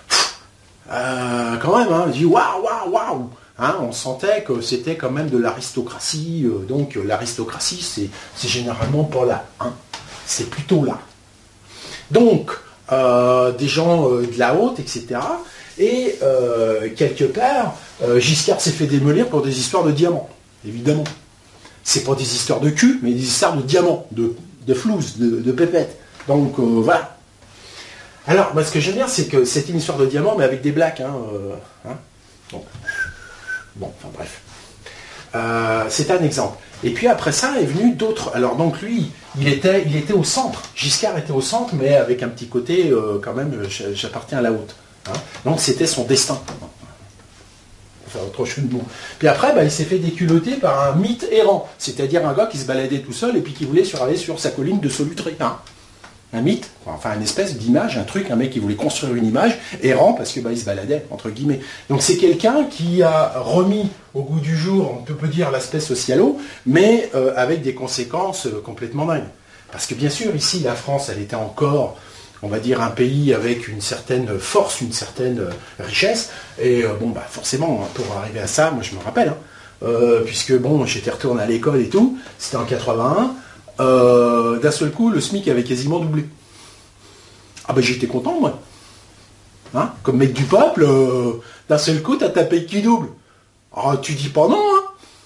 euh, quand même, hein, il dit waouh, waouh, waouh, hein, on sentait que c'était quand même de l'aristocratie, euh, donc euh, l'aristocratie c'est, c'est généralement pas là, hein, c'est plutôt là. Donc, Euh, des gens euh, de la haute, et cetera. Et euh, quelque part, euh, Giscard s'est fait démolir pour des histoires de diamants, évidemment. C'est pas des histoires de cul, mais des histoires de diamants, de, de flouze, de, de pépettes. Donc euh, voilà. Alors, bah, ce que j'aime bien, c'est que c'est une histoire de diamants, mais avec des blacks. Hein, euh, hein. Donc, bon, enfin bref. Euh, c'est un exemple. Et puis après ça est venu d'autres. Alors donc lui, il était, il était au centre. Giscard était au centre, mais avec un petit côté euh, quand même, j'appartiens à la haute. Hein. Donc c'était son destin. Enfin, autre chose de mots. Puis après, bah, il s'est fait déculoter par un mythe errant, c'est-à-dire un gars qui se baladait tout seul et puis qui voulait aller sur sa colline de Solutré. Hein. Un mythe, enfin une espèce d'image, un truc, un mec qui voulait construire une image, errant parce que bah, il se baladait, entre guillemets. Donc c'est quelqu'un qui a remis au goût du jour, on peut dire l'aspect socialo, mais euh, avec des conséquences euh, complètement dingues. Parce que bien sûr, ici, la France, elle était encore, on va dire, un pays avec une certaine force, une certaine euh, richesse, et euh, bon, bah forcément, pour arriver à ça, moi je me rappelle, hein, euh, puisque bon, j'étais retourné à l'école et tout, c'était en quatre-vingt-un, Euh, d'un seul coup, le SMIC avait quasiment doublé. Ah ben j'étais content, moi. Hein, comme mec du peuple, euh, d'un seul coup, t'as ta paye qui double. Ah, tu dis pas non, hein.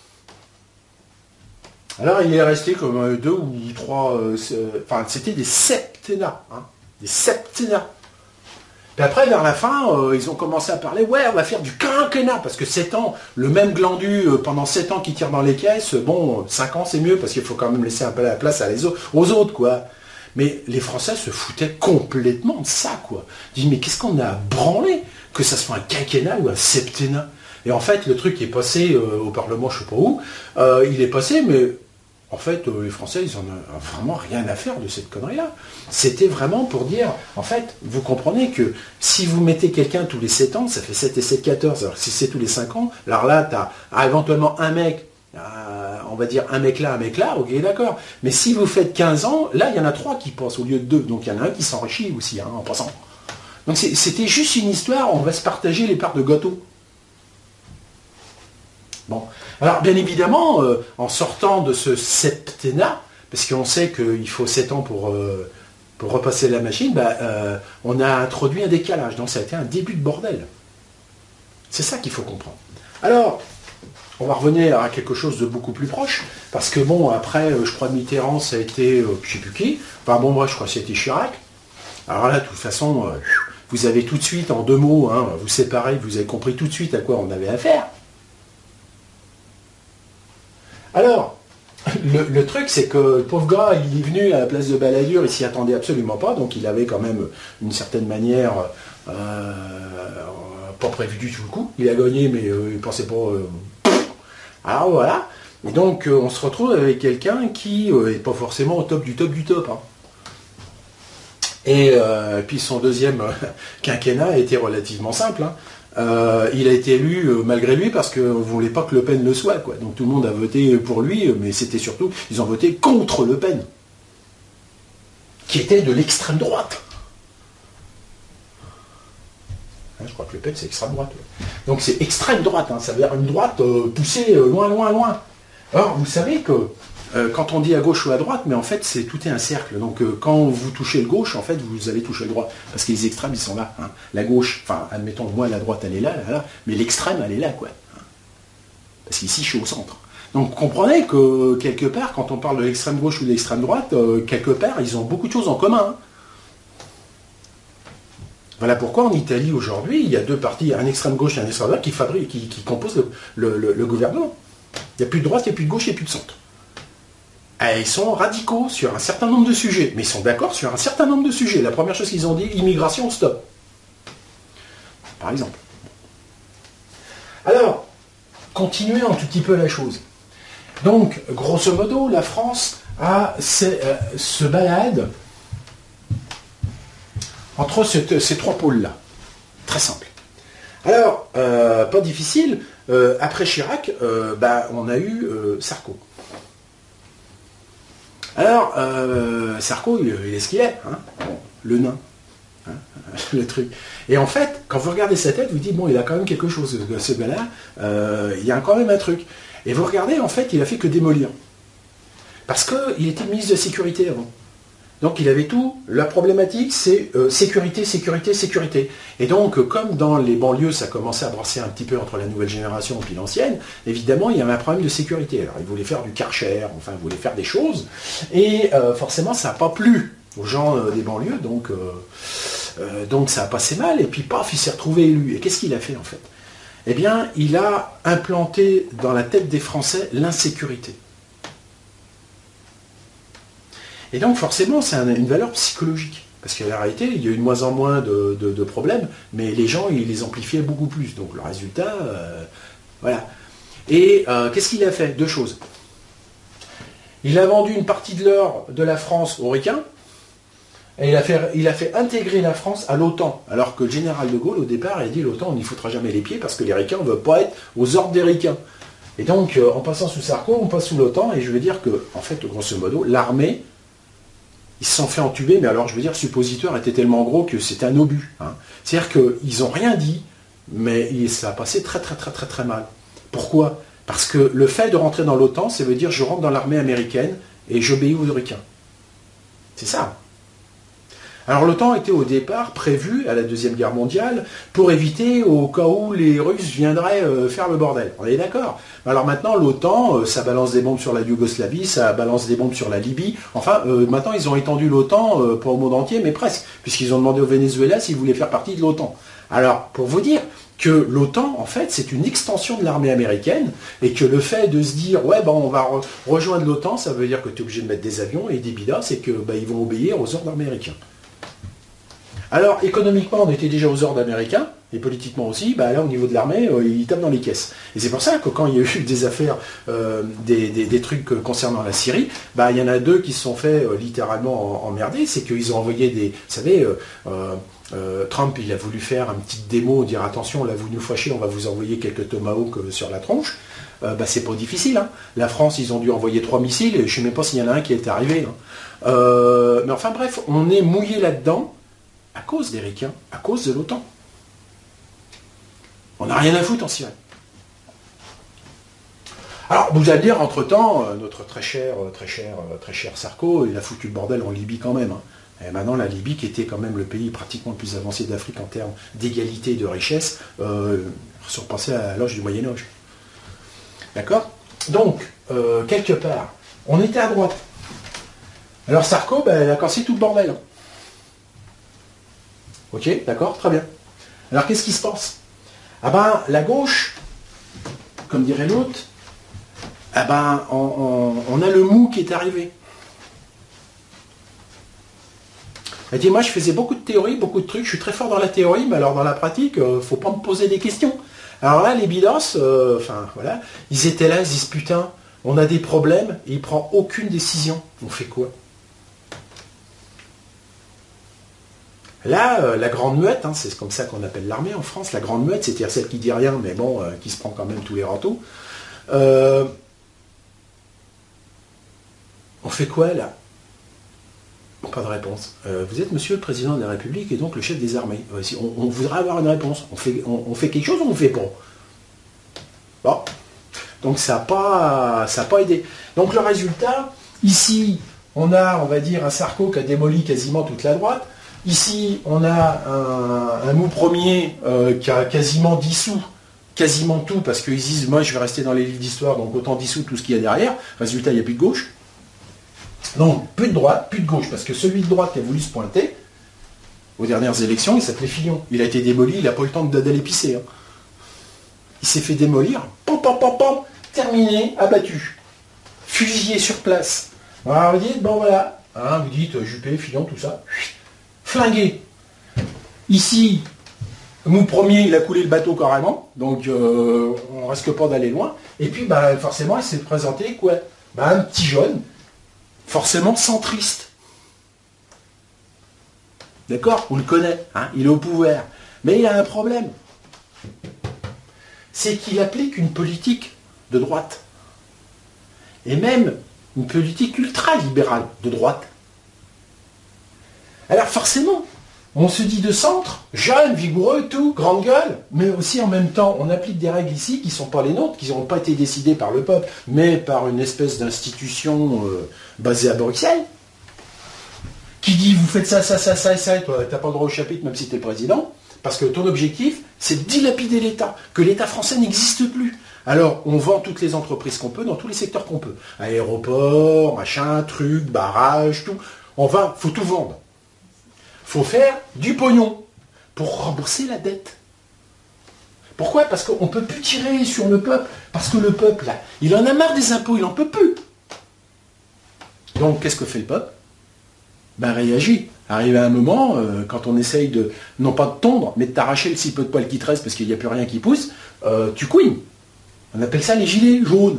Alors il est resté comme euh, deux ou trois... Euh, enfin, c'était des septennats. Hein, des septennats. Puis après, vers la fin, euh, ils ont commencé à parler, ouais, on va faire du quinquennat, parce que sept ans, le même glandu, euh, pendant sept ans qui tire dans les caisses, euh, bon, cinq ans c'est mieux, parce qu'il faut quand même laisser un peu la place à les autres, aux autres, quoi. Mais les Français se foutaient complètement de ça, quoi. Ils disent, mais qu'est-ce qu'on a à branler, que ça soit un quinquennat ou un septennat? Et en fait, le truc est passé euh, au Parlement, je sais pas où, euh, il est passé, mais... En fait, euh, les Français, ils n'en ont vraiment rien à faire de cette connerie-là. C'était vraiment pour dire, en fait, vous comprenez que si vous mettez quelqu'un tous les sept ans, ça fait sept et sept, quatorze. Alors si c'est tous les cinq ans, alors là, tu as ah, éventuellement un mec, euh, on va dire un mec là, un mec là, ok, d'accord. Mais si vous faites quinze ans, là, il y en a trois qui passent au lieu de deux. Donc il y en a un qui s'enrichit aussi, hein, en passant. Donc c'était juste une histoire, on va se partager les parts de gâteau. Bon. Alors, bien évidemment, euh, en sortant de ce septennat, parce qu'on sait qu'il faut sept ans pour, euh, pour repasser la machine, bah, euh, on a introduit un décalage. Donc, ça a été un début de bordel. C'est ça qu'il faut comprendre. Alors, on va revenir à quelque chose de beaucoup plus proche, parce que, bon, après, euh, je crois que Mitterrand, ça a été, euh, je ne sais plus qui, enfin, bon, moi, je crois que c'était Chirac. Alors là, de toute façon, euh, vous avez tout de suite, en deux mots, hein, vous séparez, vous avez compris tout de suite à quoi on avait affaire. Alors, le, le truc, c'est que le pauvre gars, il est venu à la place de Balladur, il s'y attendait absolument pas, donc il avait quand même, d'une certaine manière, euh, pas prévu du tout le coup. Il a gagné, mais euh, il pensait pas... Euh... Alors voilà, et donc euh, on se retrouve avec quelqu'un qui n'est euh, pas forcément au top du top du top. Hein. Et euh, puis son deuxième quinquennat a été relativement simple. Hein. Euh, il a été élu euh, malgré lui parce qu'on ne voulait pas que Le Pen le soit, quoi. Donc tout le monde a voté pour lui, mais c'était surtout, ils ont voté contre Le Pen, qui était de l'extrême droite. Hein, je crois que Le Pen c'est extrême droite. Ouais. Donc c'est extrême droite, hein, ça veut dire une droite euh, poussée euh, loin, loin, loin. Or, vous savez que euh, quand on dit à gauche ou à droite, mais en fait c'est tout est un cercle. Donc euh, quand vous touchez le gauche, en fait vous allez toucher le droit. Parce que les extrêmes ils sont là. Hein. La gauche, enfin admettons moi la droite elle est là, là, là mais l'extrême elle est là, quoi. Hein. Parce qu'ici je suis au centre. Donc comprenez que quelque part, quand on parle de l'extrême gauche ou de l'extrême droite, euh, quelque part ils ont beaucoup de choses en commun. Hein. Voilà pourquoi en Italie aujourd'hui, il y a deux partis, un extrême gauche et un extrême droite, qui fabriquent, qui, qui composent le, le, le, le gouvernement. Il n'y a plus de droite, il n'y a plus de gauche, il n'y a plus de centre. Et ils sont radicaux sur un certain nombre de sujets, mais ils sont d'accord sur un certain nombre de sujets. La première chose qu'ils ont dit, immigration, stop. Par exemple. Alors, continuons un tout petit peu la chose. Donc, grosso modo, la France a, euh, se balade entre ce, ces trois pôles-là. Très simple. Alors, euh, pas difficile, euh, après Chirac, euh, bah, on a eu euh, Sarko. Alors, euh, Sarko, il, il est ce qu'il est, hein, bon, le nain, hein, le truc. Et en fait, quand vous regardez sa tête, vous dites, bon, il a quand même quelque chose, ce gars-là, euh, il y a quand même un truc. Et vous regardez, en fait, il a fait que démolir. Parce qu'il était ministre de la Sécurité avant. Donc il avait tout, la problématique c'est euh, sécurité, sécurité, sécurité. Et donc comme dans les banlieues ça commençait à brasser un petit peu entre la nouvelle génération et l'ancienne, évidemment il y avait un problème de sécurité. Alors il voulait faire du Karcher, enfin il voulait faire des choses, et euh, forcément ça n'a pas plu aux gens euh, des banlieues, donc, euh, euh, donc ça a passé mal, et puis paf, il s'est retrouvé élu. Et qu'est-ce qu'il a fait en fait? Eh bien il a implanté dans la tête des Français l'insécurité. Et donc forcément, c'est un, une valeur psychologique. Parce qu'en réalité, il y a eu de moins en moins de, de, de problèmes, mais les gens, ils les amplifiaient beaucoup plus. Donc le résultat, euh, voilà. Et euh, qu'est-ce qu'il a fait? Deux choses. Il a vendu une partie de l'or de la France aux Ricains, et il a, fait, il a fait intégrer la France à l'OTAN. Alors que le général de Gaulle, au départ, il a dit l'OTAN, on n'y foutra jamais les pieds, parce que les Ricains ne veulent pas être aux ordres des Ricains. Et donc, euh, en passant sous Sarko, on passe sous l'OTAN, et je veux dire que, en fait, grosso modo, l'armée, ils se sont fait entuber, mais alors je veux dire, le suppositoire était tellement gros que c'était un obus. Hein. C'est-à-dire qu'ils n'ont rien dit, mais ça a passé très très très très très mal. Pourquoi? Parce que le fait de rentrer dans l'OTAN, ça veut dire je rentre dans l'armée américaine et j'obéis aux Ricains. C'est ça. Alors l'OTAN était au départ prévu à la Deuxième Guerre mondiale pour éviter au cas où les Russes viendraient euh, faire le bordel. On est d'accord. Alors maintenant l'OTAN, euh, ça balance des bombes sur la Yougoslavie, ça balance des bombes sur la Libye. Enfin, euh, maintenant ils ont étendu l'OTAN, euh, pas au monde entier, mais presque, puisqu'ils ont demandé au Venezuela s'ils voulaient faire partie de l'OTAN. Alors, pour vous dire que l'OTAN, en fait, c'est une extension de l'armée américaine, et que le fait de se dire, ouais, ben, on va re rejoindre l'OTAN, ça veut dire que tu es obligé de mettre des avions et des bidas, et que ben, ils vont obéir aux ordres américains. Alors, économiquement, on était déjà aux ordres américains, et politiquement aussi, bah là, au niveau de l'armée, euh, ils tapent dans les caisses. Et c'est pour ça que quand il y a eu des affaires, euh, des, des, des trucs concernant la Syrie, bah, il y en a deux qui se sont fait euh, littéralement emmerder, c'est qu'ils ont envoyé des... Vous savez, euh, euh, euh, Trump, il a voulu faire une petite démo, dire attention, là, vous nous fâchez, on va vous envoyer quelques tomahawks euh, sur la tronche. Euh, bah, c'est pas difficile. Hein. La France, ils ont dû envoyer trois missiles, et je ne sais même pas s'il y en a un qui est arrivé. Hein. Euh, mais enfin bref, on est mouillé là-dedans, à cause des Ricains, à cause de l'OTAN. On n'a rien à foutre en Syrie. Alors, vous allez dire, entre-temps, notre très cher, très cher, très cher Sarko, il a foutu le bordel en Libye quand même. Hein. Et maintenant, la Libye, qui était quand même le pays pratiquement le plus avancé d'Afrique en termes d'égalité et de richesse, euh, surpassé à l'âge du Moyen-Âge. D'accord? Donc, euh, quelque part, on était à droite. Alors Sarko, ben, il a cassé tout le bordel. Hein. Ok, d'accord, très bien. Alors qu'est-ce qui se passe? Ah ben, la gauche, comme dirait l'autre, ah ben, on, on, on a le mou qui est arrivé. Elle dit, moi je faisais beaucoup de théories, beaucoup de trucs, je suis très fort dans la théorie, mais alors dans la pratique, euh, faut pas me poser des questions. Alors là, les bidos, euh, enfin voilà, ils étaient là, ils disent, putain, on a des problèmes, et il prend aucune décision. On fait quoi? Là, euh, la grande muette, hein, c'est comme ça qu'on appelle l'armée en France, la grande muette, c'est-à-dire celle qui dit rien, mais bon, euh, qui se prend quand même tous les râteaux. Euh, on fait quoi, là? Pas de réponse. Euh, vous êtes monsieur le président de la République et donc le chef des armées. Euh, si on, on voudrait avoir une réponse. On fait, on, on fait quelque chose ou on ne fait pas? Bon. Donc ça n'a pas, ça n'a pas aidé. Donc le résultat, ici, on a, on va dire, un Sarko qui a démoli quasiment toute la droite. Ici, on a un, un mou premier euh, qui a quasiment dissous quasiment tout, parce qu'ils disent, moi je vais rester dans les livres d'histoire, donc autant dissoudre tout ce qu'il y a derrière. Résultat, il n'y a plus de gauche. Donc, plus de droite, plus de gauche, parce que celui de droite qui a voulu se pointer, aux dernières élections, il s'appelait Fillon. Il a été démoli, il n'a pas eu le temps d'aller pisser. Hein. Il s'est fait démolir, pam, pam, pam, pam, terminé, abattu. Fusillé sur place. Alors vous dites, bon voilà, hein, vous dites, Juppé, Fillon, tout ça, flingué. Ici, Mou premier, il a coulé le bateau carrément, donc euh, on risque pas d'aller loin. Et puis, bah, forcément, il s'est présenté, quoi, bah, un petit jeune, forcément centriste. D'accord? On le connaît, hein, il est au pouvoir. Mais il a un problème. C'est qu'il applique une politique de droite. Et même une politique ultra-libérale de droite. Alors forcément, on se dit de centre, jeune, vigoureux, tout, grande gueule, mais aussi en même temps, on applique des règles ici qui ne sont pas les nôtres, qui n'ont pas été décidées par le peuple, mais par une espèce d'institution euh, basée à Bruxelles, qui dit, vous faites ça, ça, ça, ça et ça, et toi, t'as pas le droit au chapitre, même si tu es président, parce que ton objectif, c'est de dilapider l'État, que l'État français n'existe plus. Alors, on vend toutes les entreprises qu'on peut, dans tous les secteurs qu'on peut. Aéroport, machin, truc, barrage, tout. On va, faut tout vendre. Faut faire du pognon pour rembourser la dette. Pourquoi? Parce qu'on ne peut plus tirer sur le peuple. Parce que le peuple, là, il en a marre des impôts, il n'en peut plus. Donc, qu'est-ce que fait le peuple? Ben, réagit. Arrive à un moment, euh, quand on essaye de, non pas de tondre, mais de t'arracher le si peu de poil qui te reste parce qu'il n'y a plus rien qui pousse, euh, tu couines. On appelle ça les gilets jaunes.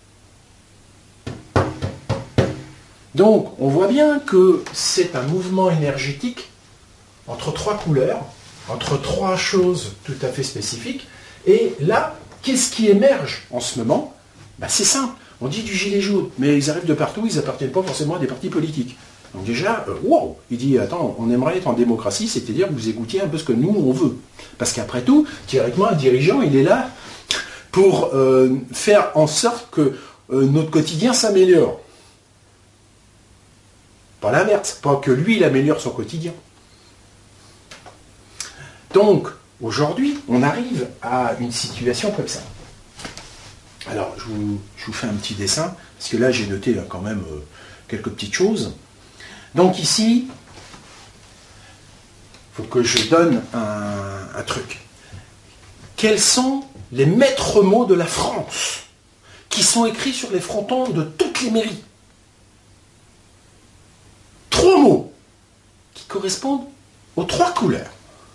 Donc, on voit bien que c'est un mouvement énergétique entre trois couleurs, entre trois choses tout à fait spécifiques. Et là, qu'est-ce qui émerge en ce moment? Ben, c'est simple. On dit du gilet jaune, mais ils arrivent de partout, ils n'appartiennent pas forcément à des partis politiques. Donc déjà, euh, wow, il dit, attends, on aimerait être en démocratie, c'est-à-dire que vous écoutiez un peu ce que nous, on veut. Parce qu'après tout, théoriquement, un dirigeant, il est là pour euh, faire en sorte que euh, notre quotidien s'améliore. Pas l'inverse, pas que lui, il améliore son quotidien. Donc, aujourd'hui, on arrive à une situation comme ça. Alors, je vous, je vous fais un petit dessin, parce que là, j'ai noté là, quand même euh, quelques petites choses. Donc ici, il faut que je donne un, un truc. Quels sont les maîtres mots de la France qui sont écrits sur les frontons de toutes les mairies? Trois mots qui correspondent aux trois couleurs.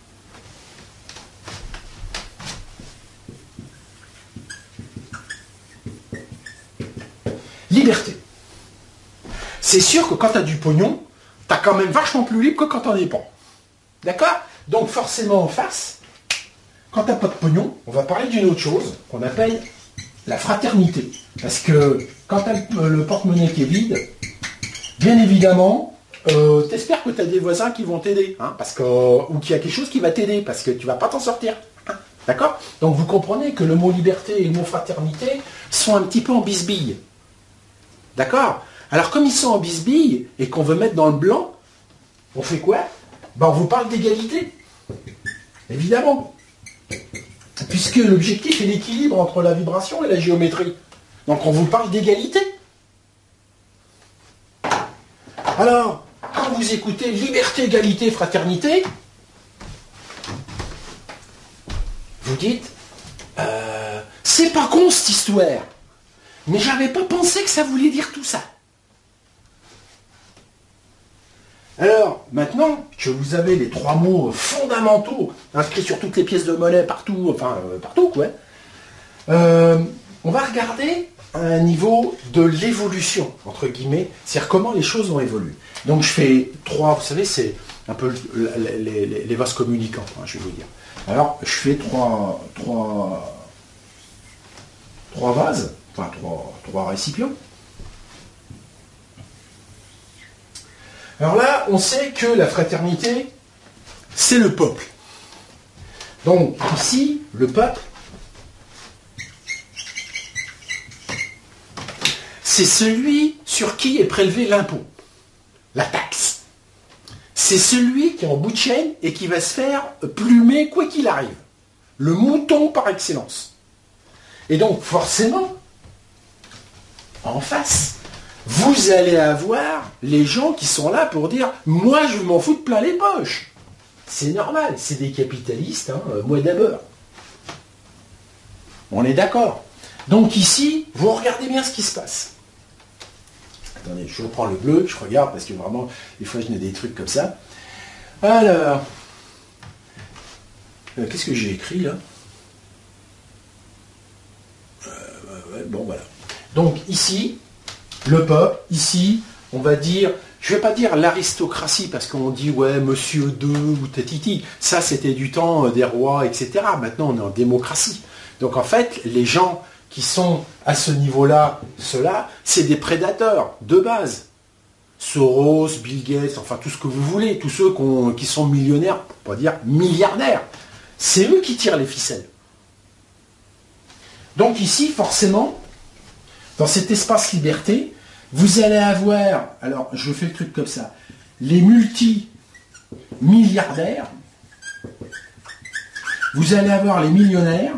Liberté. C'est sûr que quand tu as du pognon, tu as quand même vachement plus libre que quand tu n'en es pas. D'accord? Donc forcément en face, quand tu n'as pas de pognon, on va parler d'une autre chose qu'on appelle la fraternité. Parce que quand tu as le, le porte-monnaie qui est vide, bien évidemment, euh, tu espères que tu as des voisins qui vont t'aider. Hein, parce que, ou qu'il y a quelque chose qui va t'aider, parce que tu ne vas pas t'en sortir. Hein, d'accord? Donc vous comprenez que le mot liberté et le mot fraternité sont un petit peu en bisbille. D'accord? Alors comme ils sont en bisbille et qu'on veut mettre dans le blanc, on fait quoi? Ben, on vous parle d'égalité. Évidemment. Puisque l'objectif est l'équilibre entre la vibration et la géométrie. Donc on vous parle d'égalité. Alors, quand vous écoutez liberté, égalité, fraternité, vous dites, euh, c'est pas con cette histoire. Mais j'avais pas pensé que ça voulait dire tout ça. Alors, maintenant que vous avez les trois mots fondamentaux inscrits sur toutes les pièces de monnaie, partout, enfin, euh, partout, quoi, euh, on va regarder à un niveau de l'évolution, entre guillemets, c'est-à-dire comment les choses ont évolué. Donc, je fais trois, vous savez, c'est un peu les, les, les vases communicants, hein, je vais vous dire. Alors, je fais trois, trois, trois vases, enfin, trois, trois récipients. Alors là, on sait que la fraternité, c'est le peuple. Donc ici, le peuple, c'est celui sur qui est prélevé l'impôt, la taxe. C'est celui qui est en bout de chaîne et qui va se faire plumer quoi qu'il arrive. Le mouton par excellence. Et donc forcément, en face, vous allez avoir les gens qui sont là pour dire « Moi, je m'en fous de plein les poches ». C'est normal, c'est des capitalistes, hein, moi d'abord. On est d'accord. Donc ici, vous regardez bien ce qui se passe. Attendez, je reprends le bleu, je regarde, parce que vraiment, des fois, je n'ai des trucs comme ça. Alors, euh, qu'est-ce que j'ai écrit, là euh, ouais, bon, voilà. Donc ici, le peuple, ici, on va dire, je ne vais pas dire l'aristocratie, parce qu'on dit, ouais, monsieur deux ou tatiti, ça c'était du temps des rois, et cetera. Maintenant, on est en démocratie. Donc en fait, les gens qui sont à ce niveau-là, ceux-là, c'est des prédateurs, de base. Soros, Bill Gates, enfin tout ce que vous voulez, tous ceux qu'on, qui sont millionnaires, pour pas dire milliardaires. C'est eux qui tirent les ficelles. Donc ici, forcément, dans cet espace liberté, vous allez avoir, alors je fais le truc comme ça, les multi-milliardaires, vous allez avoir les millionnaires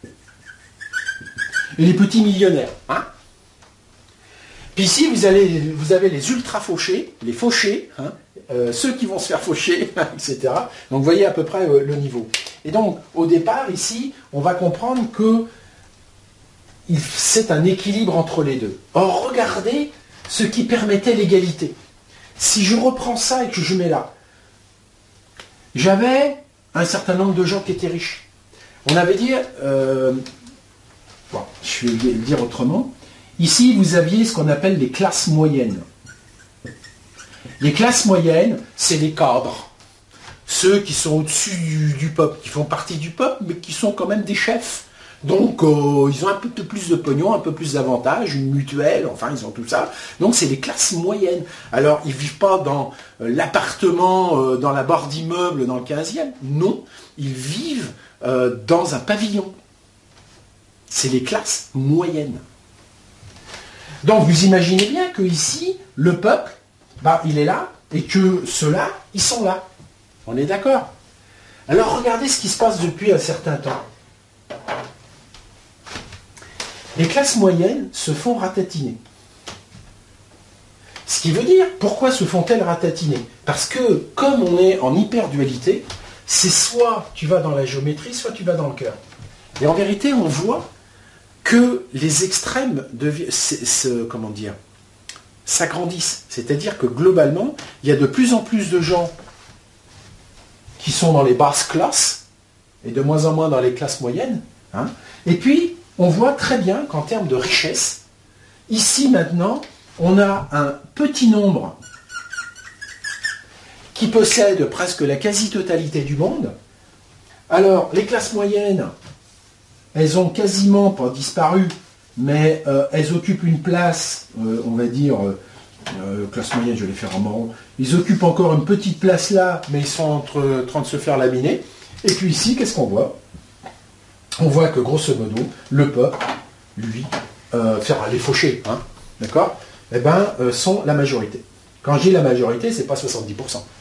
et les petits millionnaires. Hein, puis ici, vous, allez, vous avez les ultra-fauchés, les fauchés, hein, euh, ceux qui vont se faire faucher, et cetera. Donc vous voyez à peu près euh, le niveau. Et donc, au départ, ici, on va comprendre que c'est un équilibre entre les deux. Or, regardez ce qui permettait l'égalité. Si je reprends ça et que je mets là, j'avais un certain nombre de gens qui étaient riches. On avait dit, euh, bon, je vais le dire autrement, ici vous aviez ce qu'on appelle les classes moyennes. Les classes moyennes, c'est les cadres. Ceux qui sont au-dessus du, du peuple, qui font partie du peuple, mais qui sont quand même des chefs. Donc, euh, ils ont un peu plus de pognon, un peu plus d'avantages, une mutuelle, enfin, ils ont tout ça. Donc, c'est les classes moyennes. Alors, ils ne vivent pas dans euh, l'appartement, euh, dans la barre d'immeuble, dans le quinzième. Non, ils vivent euh, dans un pavillon. C'est les classes moyennes. Donc, vous imaginez bien que ici, le peuple, bah, il est là, et que ceux-là, ils sont là. On est d'accord? Alors regardez ce qui se passe depuis un certain temps. Les classes moyennes se font ratatiner. Ce qui veut dire, pourquoi se font-elles ratatiner? Parce que, comme on est en hyperdualité, c'est soit tu vas dans la géométrie, soit tu vas dans le cœur. Et en vérité, on voit que les extrêmes deviennent, comment dire, s'agrandissent. C'est-à-dire que globalement, il y a de plus en plus de gens qui sont dans les basses classes, et de moins en moins dans les classes moyennes. Hein. Et puis, on voit très bien qu'en termes de richesse, ici maintenant, on a un petit nombre qui possède presque la quasi-totalité du monde. Alors, les classes moyennes, elles ont quasiment pas disparu, mais euh, elles occupent une place, euh, on va dire, euh, euh, classe moyenne, je vais les faire en marron, ils occupent encore une petite place là, mais ils sont en train de se faire laminer. Et puis ici, qu'est-ce qu'on voit? On voit que, grosso modo, le peuple, lui, euh, faire les fauchés, hein, d'accord, eh ben, euh, sont la majorité. Quand je dis la majorité, c'est pas soixante-dix pour cent.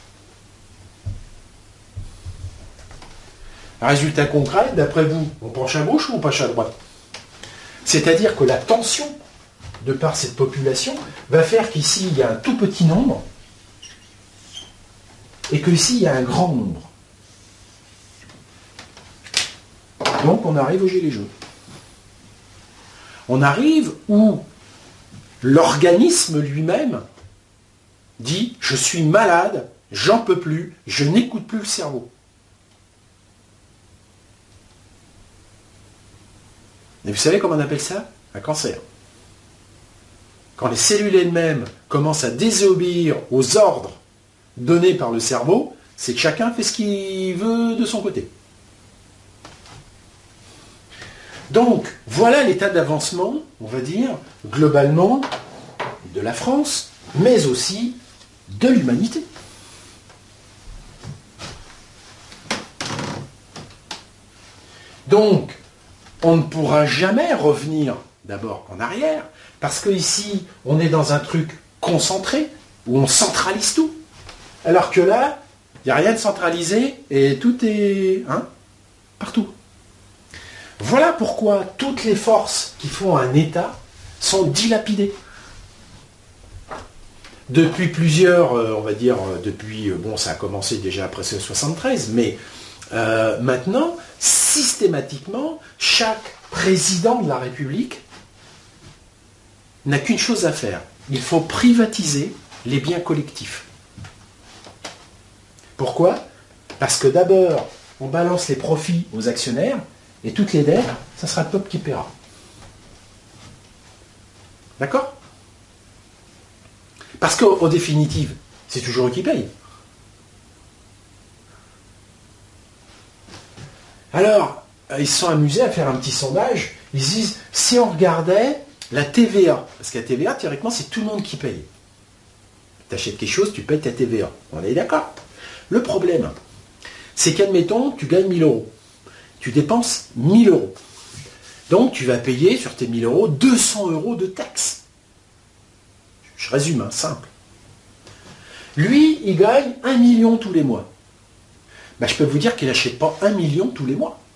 Résultat concret, d'après vous, on penche à gauche ou on penche à droite? C'est-à-dire que la tension, de par cette population, va faire qu'ici, il y a un tout petit nombre, et qu'ici, il y a un grand nombre. Donc, on arrive au gilet jaune. On arrive où l'organisme lui-même dit « Je suis malade, j'en peux plus, je n'écoute plus le cerveau ». Et vous savez comment on appelle ça? Un cancer. Quand les cellules elles-mêmes commencent à désobéir aux ordres donnés par le cerveau, c'est que chacun fait ce qu'il veut de son côté. Donc, voilà l'état d'avancement, on va dire, globalement, de la France, mais aussi de l'humanité. Donc, on ne pourra jamais revenir d'abord en arrière, parce qu'ici, on est dans un truc concentré, où on centralise tout. Alors que là, il n'y a rien de centralisé, et tout est hein, partout. Voilà pourquoi toutes les forces qui font un État sont dilapidées. Depuis plusieurs, on va dire, depuis, bon, ça a commencé déjà après soixante-treize, mais euh, maintenant, systématiquement, chaque président de la République n'a qu'une chose à faire. Il faut privatiser les biens collectifs. Pourquoi? Parce que d'abord, on balance les profits aux actionnaires, et toutes les dettes, ça sera le peuple qui paiera. D'accord? Parce qu'au définitive, c'est toujours eux qui payent. Alors, ils se sont amusés à faire un petit sondage. Ils disent, si on regardait la T V A, parce que la T V A, théoriquement, c'est tout le monde qui paye. Tu achètes quelque chose, tu payes ta T V A. On est d'accord? Le problème, c'est qu'admettons, tu gagnes mille euros. Tu dépenses mille euros. Donc, tu vas payer sur tes mille euros deux cents euros de taxes. Je résume, hein, simple. Lui, il gagne un million tous les mois. Ben, je peux vous dire qu'il n'achète pas un million tous les mois.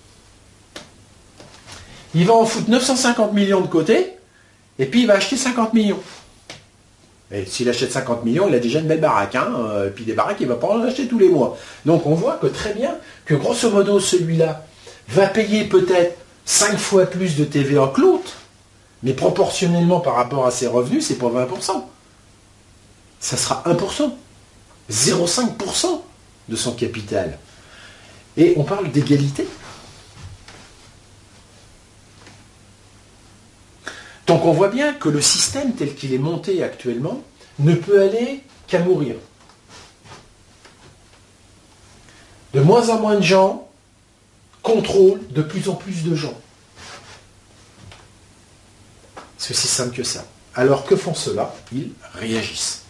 Il va en foutre neuf cent cinquante millions de côté, et puis il va acheter cinquante millions. Et s'il achète cinquante millions, il a déjà une belle baraque. Hein, et puis des baraques, il ne va pas en acheter tous les mois. Donc on voit que très bien, que grosso modo, celui-là va payer peut-être cinq fois plus de T V A que l'autre, mais proportionnellement par rapport à ses revenus, c'est pas vingt pour cent. Ça sera un pour cent. zéro virgule cinq pour cent de son capital. Et on parle d'égalité. Donc on voit bien que le système tel qu'il est monté actuellement ne peut aller qu'à mourir. De moins en moins de gens contrôlent de plus en plus de gens. C'est aussi simple que ça. Alors que font ceux-là? Ils réagissent.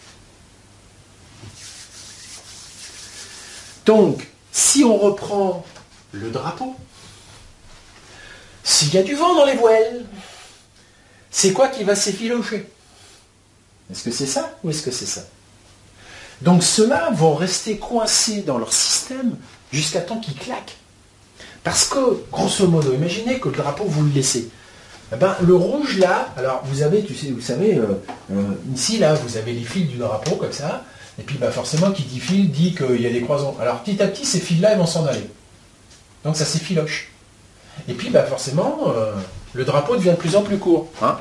Donc, si on reprend le drapeau, s'il y a du vent dans les voiles, c'est quoi qui va s'effilocher? Est-ce que c'est ça ou est-ce que c'est ça? Donc ceux-là vont rester coincés dans leur système jusqu'à temps qu'il claque. Parce que, grosso modo, imaginez que le drapeau, vous le laissez. Eh ben, le rouge, là, alors vous avez, tu sais, vous savez, euh, euh, ici, là, vous avez les fils du drapeau, comme ça, et puis bah, forcément, qui dit fil, dit qu'il y a des croisons. Alors, petit à petit, ces fils-là, ils vont s'en aller. Donc, ça s'effiloche. Et puis, bah, forcément, euh, le drapeau devient de plus en plus court. Hein.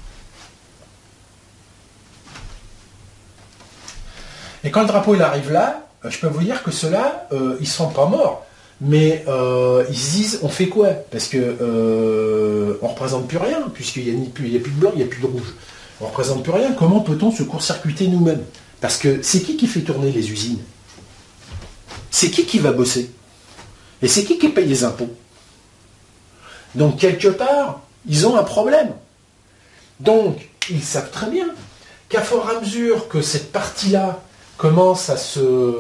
Et quand le drapeau, il arrive là, je peux vous dire que ceux-là, euh, ils ne seront pas morts. Mais euh, ils se disent, on fait quoi? Parce que euh, on ne représente plus rien, puisqu'il n'y a, a plus de blanc, il n'y a plus de rouge. On ne représente plus rien. Comment peut-on se court-circuiter nous-mêmes? Parce que c'est qui qui fait tourner les usines? C'est qui qui va bosser? Et c'est qui qui paye les impôts? Donc, quelque part, ils ont un problème. Donc, ils savent très bien qu'à fur et à mesure que cette partie-là commence à se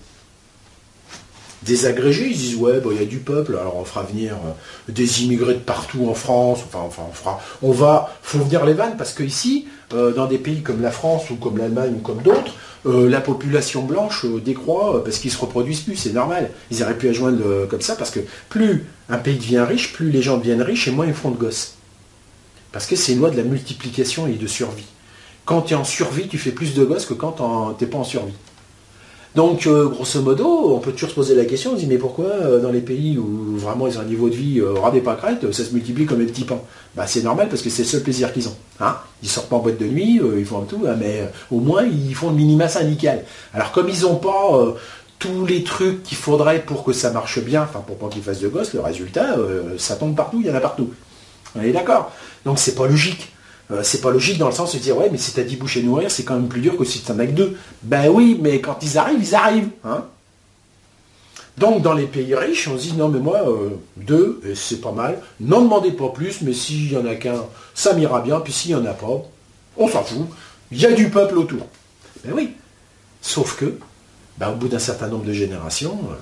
désagréger, ils disent ouais, bon, il y a du peuple, alors on fera venir euh, des immigrés de partout en France, enfin, enfin on fera, on va, faut venir les vannes, parce que ici, euh, dans des pays comme la France ou comme l'Allemagne ou comme d'autres, euh, la population blanche euh, décroît euh, parce qu'ils se reproduisent plus, c'est normal. Ils auraient pu à joindre euh, comme ça, parce que plus un pays devient riche, plus les gens deviennent riches et moins ils font de gosses. Parce que c'est une loi de la multiplication et de survie. Quand tu es en survie, tu fais plus de gosses que quand tu n'es pas en survie. Donc, euh, grosso modo, on peut toujours se poser la question, on se dit, mais pourquoi euh, dans les pays où vraiment ils ont un niveau de vie euh, ras des pâquerettes, ça se multiplie comme des petits pains? Bah, c'est normal, parce que c'est le seul plaisir qu'ils ont. Hein, ils sortent pas en boîte de nuit, euh, ils font tout, hein, mais euh, au moins ils font le minima syndical. Alors, comme ils n'ont pas euh, tous les trucs qu'il faudrait pour que ça marche bien, enfin pour pas qu'ils fassent de gosses, le résultat, euh, ça tombe partout, il y en a partout. On est d'accord? Donc, c'est pas logique. Euh, c'est pas logique dans le sens de se dire ouais, mais si t'as dix bouchées nourrir, c'est quand même plus dur que si t'en as que deux. Ben oui, mais quand ils arrivent, ils arrivent. Hein. Donc dans les pays riches, on se dit non mais moi, euh, deux, c'est pas mal. N'en demandez pas plus, mais s'il y en a qu'un, ça m'ira bien, puis s'il y en a pas, on s'en fout. Il y a du peuple autour. Ben oui. Sauf que, ben, au bout d'un certain nombre de générations, euh...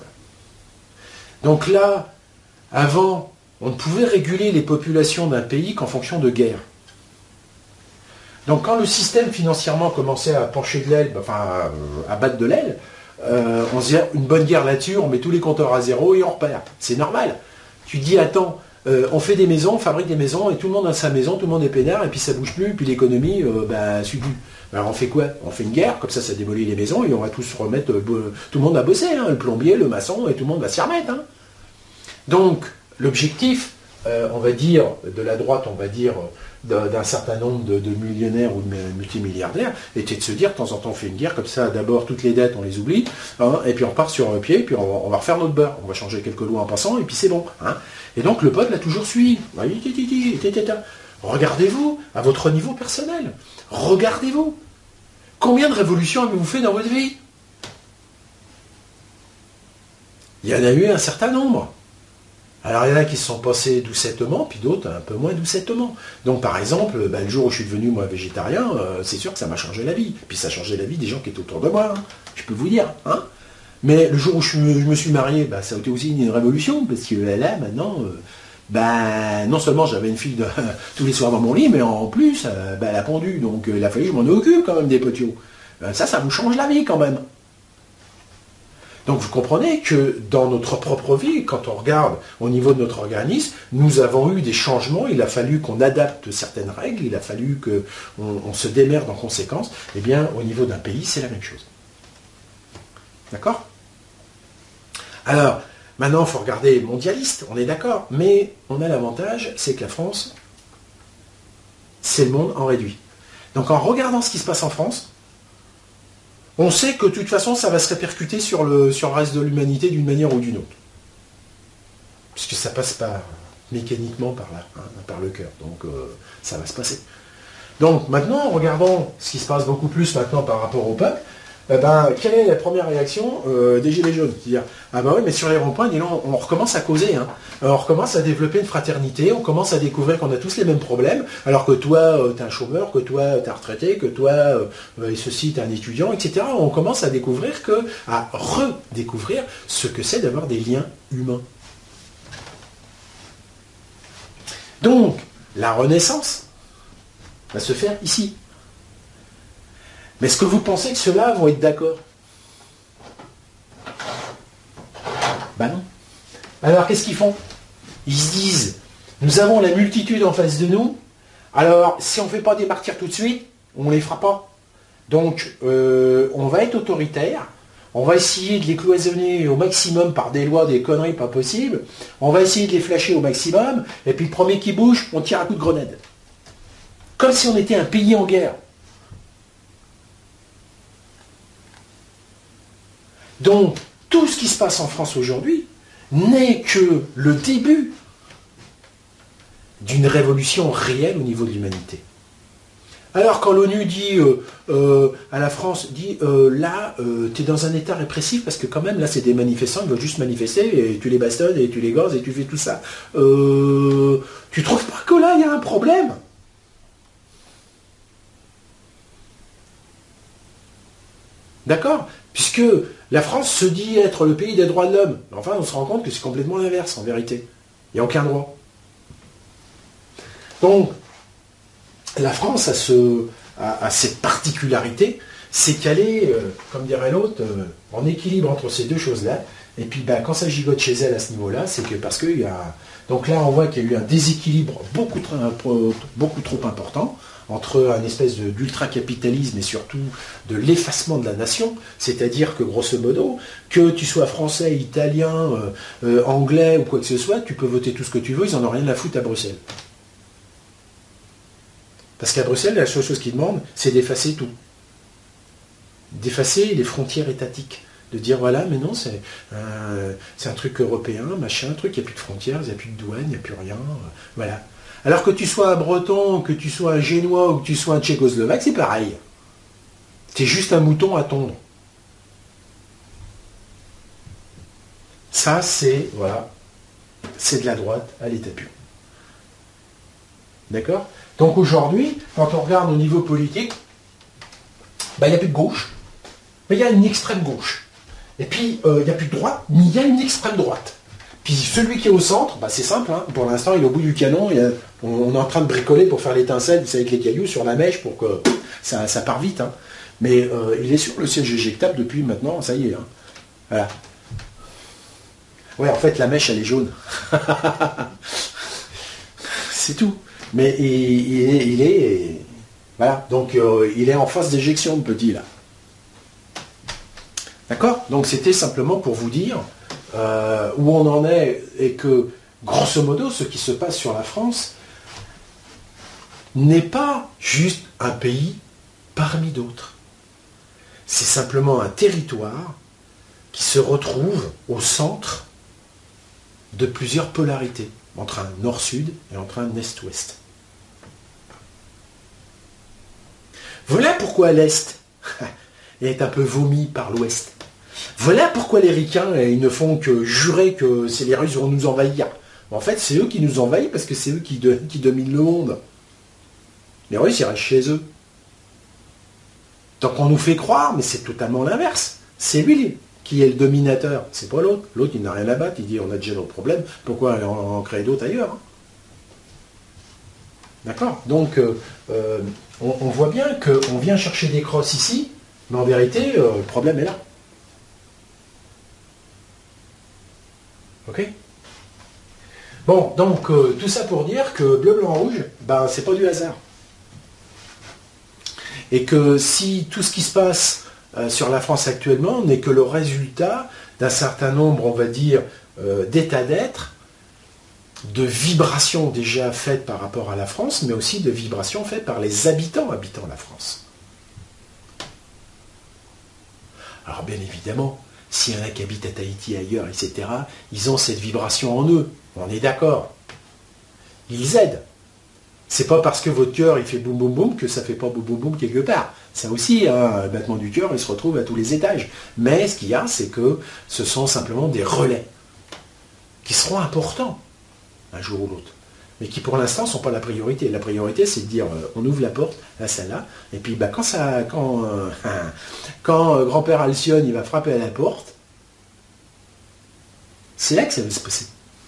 donc là, avant, on ne pouvait réguler les populations d'un pays qu'en fonction de guerre. Donc quand le système financièrement commençait à pencher de l'aile, enfin à battre de l'aile, euh, on se disait une bonne guerre là-dessus, on met tous les compteurs à zéro et on repart. C'est normal. Tu dis attends, euh, on fait des maisons, on fabrique des maisons et tout le monde a sa maison, tout le monde est peinard et puis ça bouge plus, puis l'économie, euh, ben suit plus. Alors on fait quoi? On fait une guerre, comme ça ça démolit les maisons et on va tous se remettre, euh, tout le monde va bosser, hein, le plombier, le maçon et tout le monde va s'y remettre. Hein. Donc l'objectif, euh, on va dire, de la droite, on va dire, d'un certain nombre de, de millionnaires ou de multimilliardaires, était de se dire, de temps en temps on fait une guerre, comme ça d'abord toutes les dettes on les oublie, hein, et puis on repart sur un pied, et puis on va, on va refaire notre beurre, on va changer quelques lois en passant, et puis c'est bon. Hein. Et donc le peuple a toujours suivi. Regardez-vous à votre niveau personnel. Regardez-vous. Combien de révolutions avez-vous fait dans votre vie? Il y en a eu un certain nombre. Alors il y en a qui se sont passés doucettement, puis d'autres un peu moins doucettement. Donc par exemple, ben, le jour où je suis devenu moi végétarien, euh, c'est sûr que ça m'a changé la vie. Puis ça a changé la vie des gens qui étaient autour de moi, hein, je peux vous dire. Hein. Mais le jour où je, je me suis marié, ben, ça a été aussi une révolution, parce que là maintenant, euh, ben, non seulement j'avais une fille de, tous les soirs dans mon lit, mais en plus, euh, ben, elle a pondu. Donc euh, il a fallu que je m'en occupe quand même des potiots. Euh, ça, ça vous change la vie quand même. Donc vous comprenez que dans notre propre vie, quand on regarde au niveau de notre organisme, nous avons eu des changements, il a fallu qu'on adapte certaines règles, il a fallu qu'on on se démerde en conséquence. Eh bien, au niveau d'un pays, c'est la même chose. D'accord? Alors, maintenant, il faut regarder mondialiste, on est d'accord, mais on a l'avantage, c'est que la France, c'est le monde en réduit. Donc en regardant ce qui se passe en France, on sait que de toute façon, ça va se répercuter sur le, sur le reste de l'humanité d'une manière ou d'une autre. Puisque ça passe par, mécaniquement par là, hein, par le cœur. Donc euh, ça va se passer. Donc maintenant, regardons ce qui se passe beaucoup plus maintenant par rapport au peuple. Eh ben, quelle est la première réaction euh, des Gilets jaunes? C'est-à-dire, ah ben oui, mais sur les ronds-points, on, on recommence à causer. Hein. On recommence à développer une fraternité, on commence à découvrir qu'on a tous les mêmes problèmes, alors que toi, euh, t'es un chômeur, que toi, t'es un retraité, que toi, euh, et ceci, t'es un étudiant, et cetera. On commence à découvrir que, à redécouvrir ce que c'est d'avoir des liens humains. Donc, la renaissance va se faire ici. Mais est-ce que vous pensez que ceux-là vont être d'accord? Ben non. Alors qu'est-ce qu'ils font? Ils se disent, nous avons la multitude en face de nous, alors si on ne fait pas des martyrs tout de suite, on ne les fera pas. Donc euh, on va être autoritaire, on va essayer de les cloisonner au maximum par des lois, des conneries pas possibles, on va essayer de les flasher au maximum, et puis le premier qui bouge, on tire un coup de grenade. Comme si on était un pays en guerre. Donc, tout ce qui se passe en France aujourd'hui n'est que le début d'une révolution réelle au niveau de l'humanité. Alors quand l'ONU dit euh, euh, à la France, dit euh, là, euh, tu es dans un état répressif parce que quand même, là, c'est des manifestants, ils veulent juste manifester, et tu les bastonnes, et tu les gazes, et tu fais tout ça. Euh, tu trouves pas que là, il y a un problème? D'accord? Puisque la France se dit être le pays des droits de l'homme. Enfin, on se rend compte que c'est complètement l'inverse, en vérité. Il n'y a aucun droit. Donc, la France a, ce, a, a cette particularité, c'est qu'elle est, euh, comme dirait l'autre, euh, en équilibre entre ces deux choses-là. Et puis, ben, quand ça gigote chez elle à ce niveau-là, c'est que parce qu'il y a... Donc là, on voit qu'il y a eu un déséquilibre beaucoup, beaucoup trop important entre un espèce d'ultra-capitalisme et surtout de l'effacement de la nation, c'est-à-dire que grosso modo, que tu sois français, italien, euh, euh, anglais ou quoi que ce soit, tu peux voter tout ce que tu veux, ils n'en ont rien à foutre à Bruxelles. Parce qu'à Bruxelles, la seule chose qu'ils demandent, c'est d'effacer tout. D'effacer les frontières étatiques. De dire, voilà, mais non, c'est euh, un truc européen, machin, un truc, il n'y a plus de frontières, il n'y a plus de douane, il n'y a plus rien, euh, voilà. Alors que tu sois un Breton, que tu sois un Génois ou que tu sois un Tchécoslovaque, c'est pareil. C'est juste un mouton à tondre. Ça, c'est, voilà, c'est de la droite à l'état pur. D'accord? Donc aujourd'hui, quand on regarde au niveau politique, ben, il n'y a plus de gauche, mais il y a une extrême gauche. Et puis, euh, il n'y a plus de droite, mais il y a une extrême droite. Puis celui qui est au centre, bah c'est simple, hein. Pour l'instant il est au bout du canon, a, on, on est en train de bricoler pour faire l'étincelle avec les cailloux sur la mèche pour que ça, ça part vite. Hein. Mais euh, il est sur le siège éjectable depuis maintenant, ça y est. Hein. Voilà. Ouais, en fait la mèche elle est jaune. C'est tout. Mais il, il, est, il est... Voilà, donc euh, il est en phase d'éjection le petit là. D'accord? Donc c'était simplement pour vous dire... Euh, où on en est et que, grosso modo, ce qui se passe sur la France n'est pas juste un pays parmi d'autres. C'est simplement un territoire qui se retrouve au centre de plusieurs polarités, entre un nord-sud et entre un est-ouest. Voilà pourquoi l'Est est un peu vomi par l'Ouest. Voilà pourquoi les ricains, ils ne font que jurer que c'est les Russes vont nous envahir. En fait, c'est eux qui nous envahissent parce que c'est eux qui, de, qui dominent le monde. Les Russes, ils restent chez eux. Donc on nous fait croire, mais c'est totalement l'inverse. C'est lui qui est le dominateur, c'est pas l'autre. L'autre, il n'a rien à battre, il dit on a déjà nos problèmes, pourquoi en, en créer d'autres ailleurs? D'accord? Donc, euh, euh, on, on voit bien qu'on vient chercher des crosses ici, mais en vérité, euh, le problème est là. Ok? Bon, donc euh, tout ça pour dire que bleu, blanc, rouge, ben c'est pas du hasard. Et que si tout ce qui se passe euh, sur la France actuellement n'est que le résultat d'un certain nombre, on va dire, euh, d'états d'être, de vibrations déjà faites par rapport à la France, mais aussi de vibrations faites par les habitants habitant la France. Alors bien évidemment, s'il y en a qui habitent à Tahiti, ailleurs, et cetera, ils ont cette vibration en eux. On est d'accord. Ils aident. C'est pas parce que votre cœur il fait boum boum boum que ça fait pas boum boum boum quelque part. Ça aussi, hein, un battement du cœur, il se retrouve à tous les étages. Mais ce qu'il y a, c'est que ce sont simplement des relais qui seront importants un jour ou l'autre. Mais qui pour l'instant ne sont pas la priorité. La priorité, c'est de dire euh, on ouvre la porte à celle-là, et puis bah, quand, ça, quand, euh, quand euh, grand-père Alcyone il va frapper à la porte, c'est là que ça va se passer.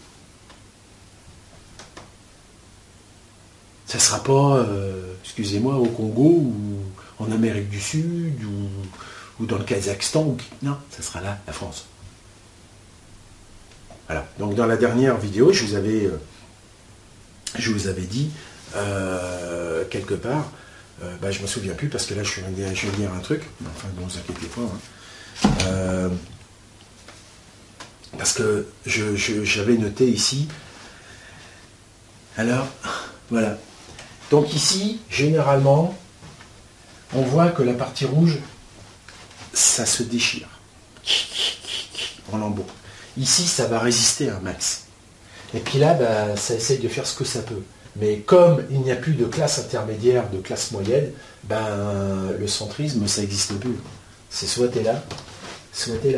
Ça ne sera pas, euh, excusez-moi, au Congo ou en Amérique du Sud ou, ou dans le Kazakhstan. Ou... Non, ça sera là, la France. Voilà. Donc dans la dernière vidéo, je vous avais, euh, je vous avais dit, euh, quelque part, euh, bah, je ne me souviens plus parce que là je vais, je vais dire un truc, enfin ne vous inquiétez pas, hein. euh, parce que je, je, j'avais noté ici, alors voilà, donc ici généralement on voit que la partie rouge ça se déchire en lambeaux. Ici ça va résister un max, et puis là bah, ça essaye de faire ce que ça peut. Mais comme il n'y a plus de classe intermédiaire, de classe moyenne, ben, le centrisme, ça n'existe plus. C'est soit t'es là, soit t'es là.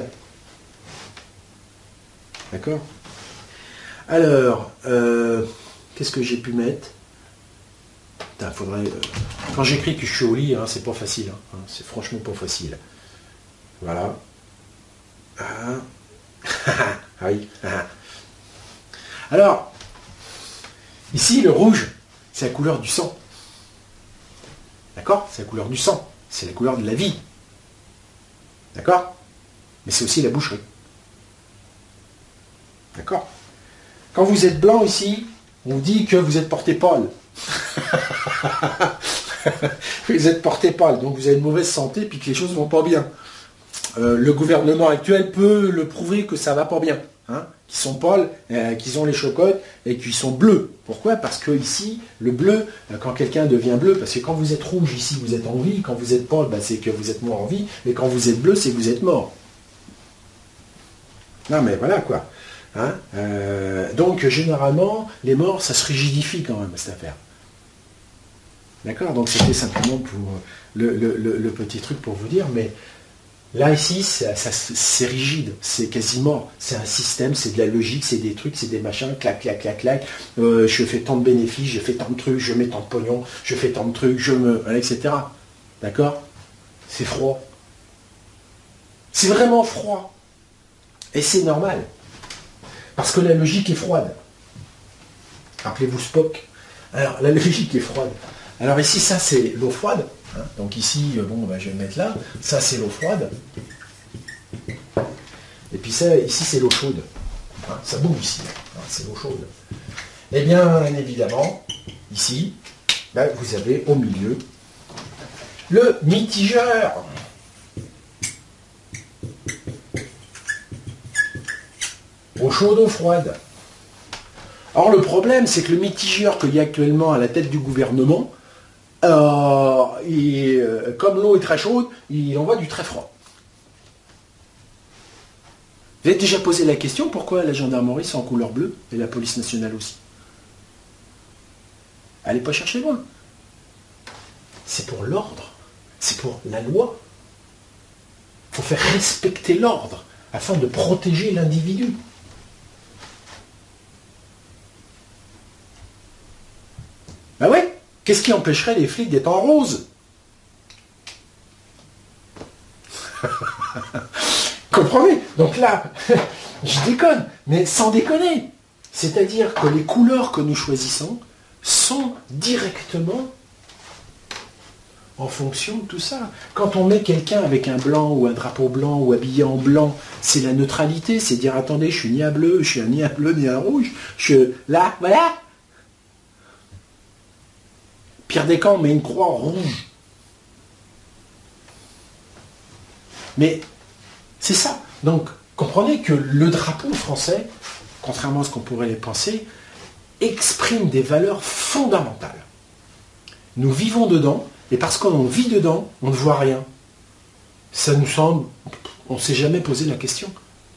D'accord? Alors, euh, qu'est-ce que j'ai pu mettre? Putain, faudrait, euh, quand j'écris que je suis au lit, hein, c'est pas facile. Hein, c'est franchement pas facile. Voilà. Ah, ah oui. Ah. Alors, ici, le rouge, c'est la couleur du sang. D'accord? C'est la couleur du sang. C'est la couleur de la vie. D'accord? Mais c'est aussi la boucherie. D'accord? Quand vous êtes blanc ici, on vous dit que vous êtes porté pâle. Vous êtes porté pâle, donc vous avez une mauvaise santé puis que les choses ne vont pas bien. Euh, le gouvernement actuel peut le prouver que ça ne va pas bien. Hein, qui sont pâles, euh, qui ont les chocottes et qui sont bleus. Pourquoi? Parce que ici, le bleu, euh, quand quelqu'un devient bleu, parce que quand vous êtes rouge ici, vous êtes en vie, quand vous êtes pâle, bah, c'est que vous êtes mort en vie, et quand vous êtes bleu, c'est que vous êtes mort. Non mais voilà quoi. Hein, euh, donc généralement, les morts, ça se rigidifie quand même cette affaire. D'accord? Donc c'était simplement pour le, le, le, le petit truc pour vous dire, mais là, ici, ça, ça, c'est rigide, c'est quasiment, c'est un système, c'est de la logique, c'est des trucs, c'est des machins, clac, clac, clac, clac, euh, je fais tant de bénéfices, je fais tant de trucs, je mets tant de pognon, je fais tant de trucs, je me... et cetera. D'accord? C'est froid. C'est vraiment froid. Et c'est normal. Parce que la logique est froide. Rappelez-vous Spock. Alors, la logique est froide. Alors ici, ça, c'est l'eau froide. Hein, donc ici, bon, bah, je vais le mettre là. Ça, c'est l'eau froide. Et puis ça, ici, c'est l'eau chaude. Hein, ça bouge ici. Hein, c'est l'eau chaude. Et bien, évidemment, ici, bah, vous avez au milieu le mitigeur. Eau chaude, eau froide. Or, le problème, c'est que le mitigeur qu'il y a actuellement à la tête du gouvernement, Euh, et, euh, comme l'eau est très chaude, il envoie du très froid. Vous avez déjà posé la question pourquoi la gendarmerie c'est en couleur bleue et la police nationale aussi? Allez pas chercher loin. C'est pour l'ordre, c'est pour la loi. Il faut faire respecter l'ordre afin de protéger l'individu. Ben ouais. Qu'est-ce qui empêcherait les flics d'être en rose? Comprenez? Donc là, je déconne, mais sans déconner. C'est-à-dire que les couleurs que nous choisissons sont directement en fonction de tout ça. Quand on met quelqu'un avec un blanc ou un drapeau blanc ou habillé en blanc, c'est la neutralité, c'est dire attendez, je suis ni à bleu, je suis ni à bleu ni à rouge, je là, voilà. Pire des cas, on met une croix rouge. Mais c'est ça. Donc, comprenez que le drapeau français, contrairement à ce qu'on pourrait les penser, exprime des valeurs fondamentales. Nous vivons dedans, et parce qu'on vit dedans, on ne voit rien. Ça nous semble... On ne s'est jamais posé la question.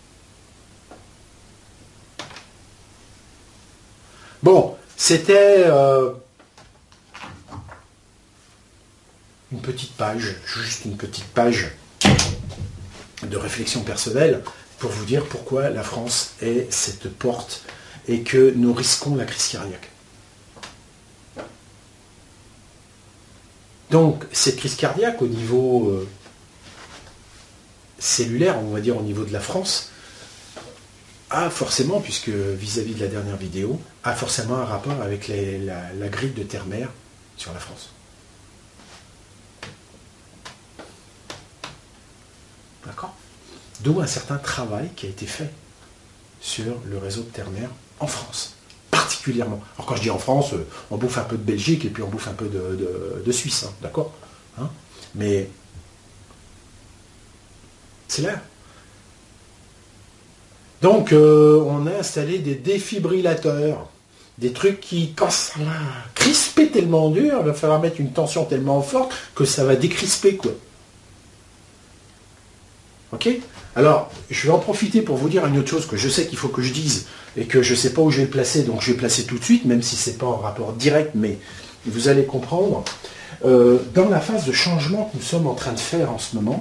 Bon, c'était... Euh, une petite page, juste une petite page de réflexion personnelle pour vous dire pourquoi la France est cette porte et que nous risquons la crise cardiaque. Donc, cette crise cardiaque au niveau euh, cellulaire, on va dire au niveau de la France, a forcément, puisque vis-à-vis de la dernière vidéo, a forcément un rapport avec les, la, la grippe de terre-mer sur la France. D'accord? D'où un certain travail qui a été fait. sur le réseau ternaire en France, particulièrement. Alors quand je dis en France, on bouffe un peu de Belgique et puis on bouffe un peu de, de, de Suisse, hein, d'accord, hein, mais c'est là. Donc euh, on a installé des défibrillateurs, des trucs qui, quand ça va crisper tellement dur, il va falloir mettre une tension tellement forte que ça va décrisper, quoi. Ok? Alors, je vais en profiter pour vous dire une autre chose que je sais qu'il faut que je dise et que je ne sais pas où je vais le placer, donc je vais le placer tout de suite, même si ce n'est pas en rapport direct, mais vous allez comprendre. Euh, dans la phase de changement que nous sommes en train de faire en ce moment,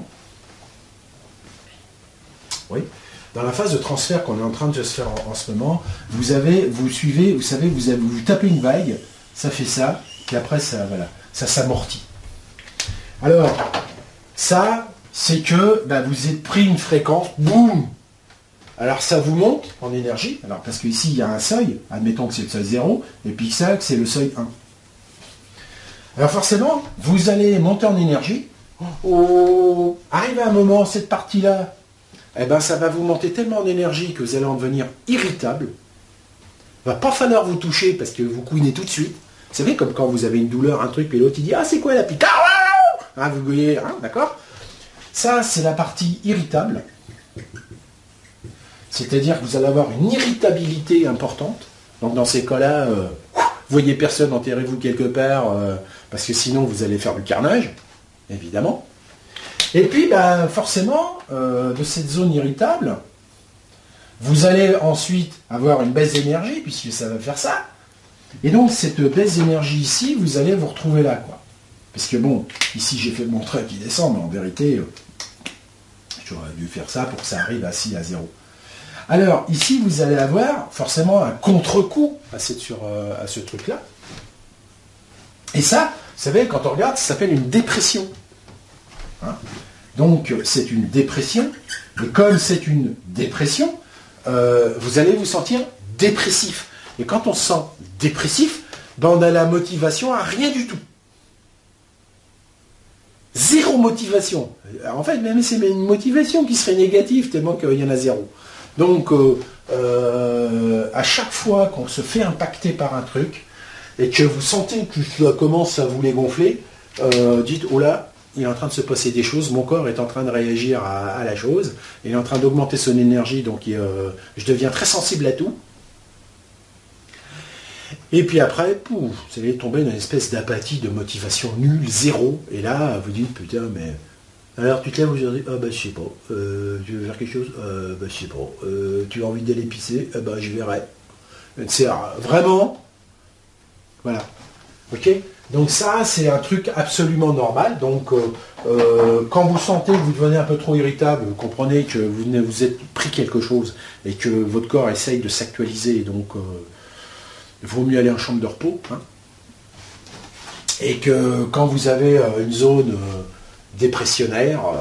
oui, dans la phase de transfert qu'on est en train de se faire en, en ce moment, vous avez, vous suivez, vous savez, vous, avez, vous tapez une vague, ça fait ça, puis après ça, voilà, ça s'amortit. Alors, ça, c'est que bah, vous êtes pris une fréquence, boum. Alors ça vous monte en énergie, alors parce qu'ici il y a un seuil, admettons que c'est le seuil zéro, et puis ça que c'est le seuil un. Alors forcément, vous allez monter en énergie, oh, arrive à un moment, cette partie-là, eh ben ça va vous monter tellement en énergie que vous allez en devenir irritable. Il ne va pas falloir vous toucher parce que vous couinez tout de suite. Vous savez, comme quand vous avez une douleur, un truc, et l'autre il dit « Ah, c'est quoi la pique ?» hein, vous voyez, hein, d'accord? Ça, c'est la partie irritable. C'est-à-dire que vous allez avoir une irritabilité importante. Donc dans ces cas-là, euh, voyez personne, enterrez-vous quelque part, euh, parce que sinon vous allez faire du carnage, évidemment. Et puis, bah, forcément, euh, de cette zone irritable, vous allez ensuite avoir une baisse d'énergie, puisque ça va faire ça. Et donc, cette baisse d'énergie ici, vous allez vous retrouver là, quoi. Parce que bon, ici, j'ai fait mon trait qui descend, mais en vérité, euh, j'aurais dû faire ça pour que ça arrive assis à zéro. Alors, ici, vous allez avoir forcément un contre-coup à, cette, sur, euh, à ce truc-là. Et ça, vous savez, quand on regarde, ça s'appelle une dépression. Hein? Donc c'est une dépression, et comme c'est une dépression, euh, vous allez vous sentir dépressif. Et quand on se sent dépressif, ben on a la motivation à rien du tout. Zéro motivation. En fait, même c'est une motivation qui serait négative, tellement qu'il y en a zéro. Donc euh, euh, à chaque fois qu'on se fait impacter par un truc, et que vous sentez que ça commence à vous les gonfler, euh, dites, oh là, il est en train de se passer des choses, mon corps est en train de réagir à, à la chose, il est en train d'augmenter son énergie, donc euh, je deviens très sensible à tout. Et puis après, pouf, vous allez tomber dans une espèce d'apathie, de motivation nulle, zéro, et là, vous dites, putain, mais... Alors tu te lèves aujourd'hui, ah bah je sais pas, euh, tu veux faire quelque chose, euh, bah je sais pas, euh, tu as envie d'aller pisser, ah bah je verrai. C'est vraiment, voilà, ok. Donc ça, c'est un truc absolument normal. Donc euh, euh, quand vous sentez que vous devenez un peu trop irritable, vous comprenez que vous vous êtes pris quelque chose et que votre corps essaye de s'actualiser. Donc euh, il vaut mieux aller en chambre de repos. Hein. Et que quand vous avez euh, une zone euh, dépressionnaire, euh,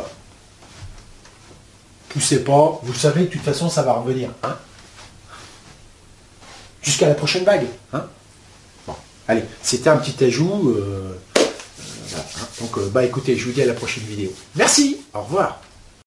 poussez pas. Vous savez que de toute façon, ça va revenir. Hein. Jusqu'à la prochaine vague. Hein. Allez, c'était un petit ajout. Euh, euh, voilà, hein. Donc, euh, bah écoutez, je vous dis à la prochaine vidéo. Merci, au revoir.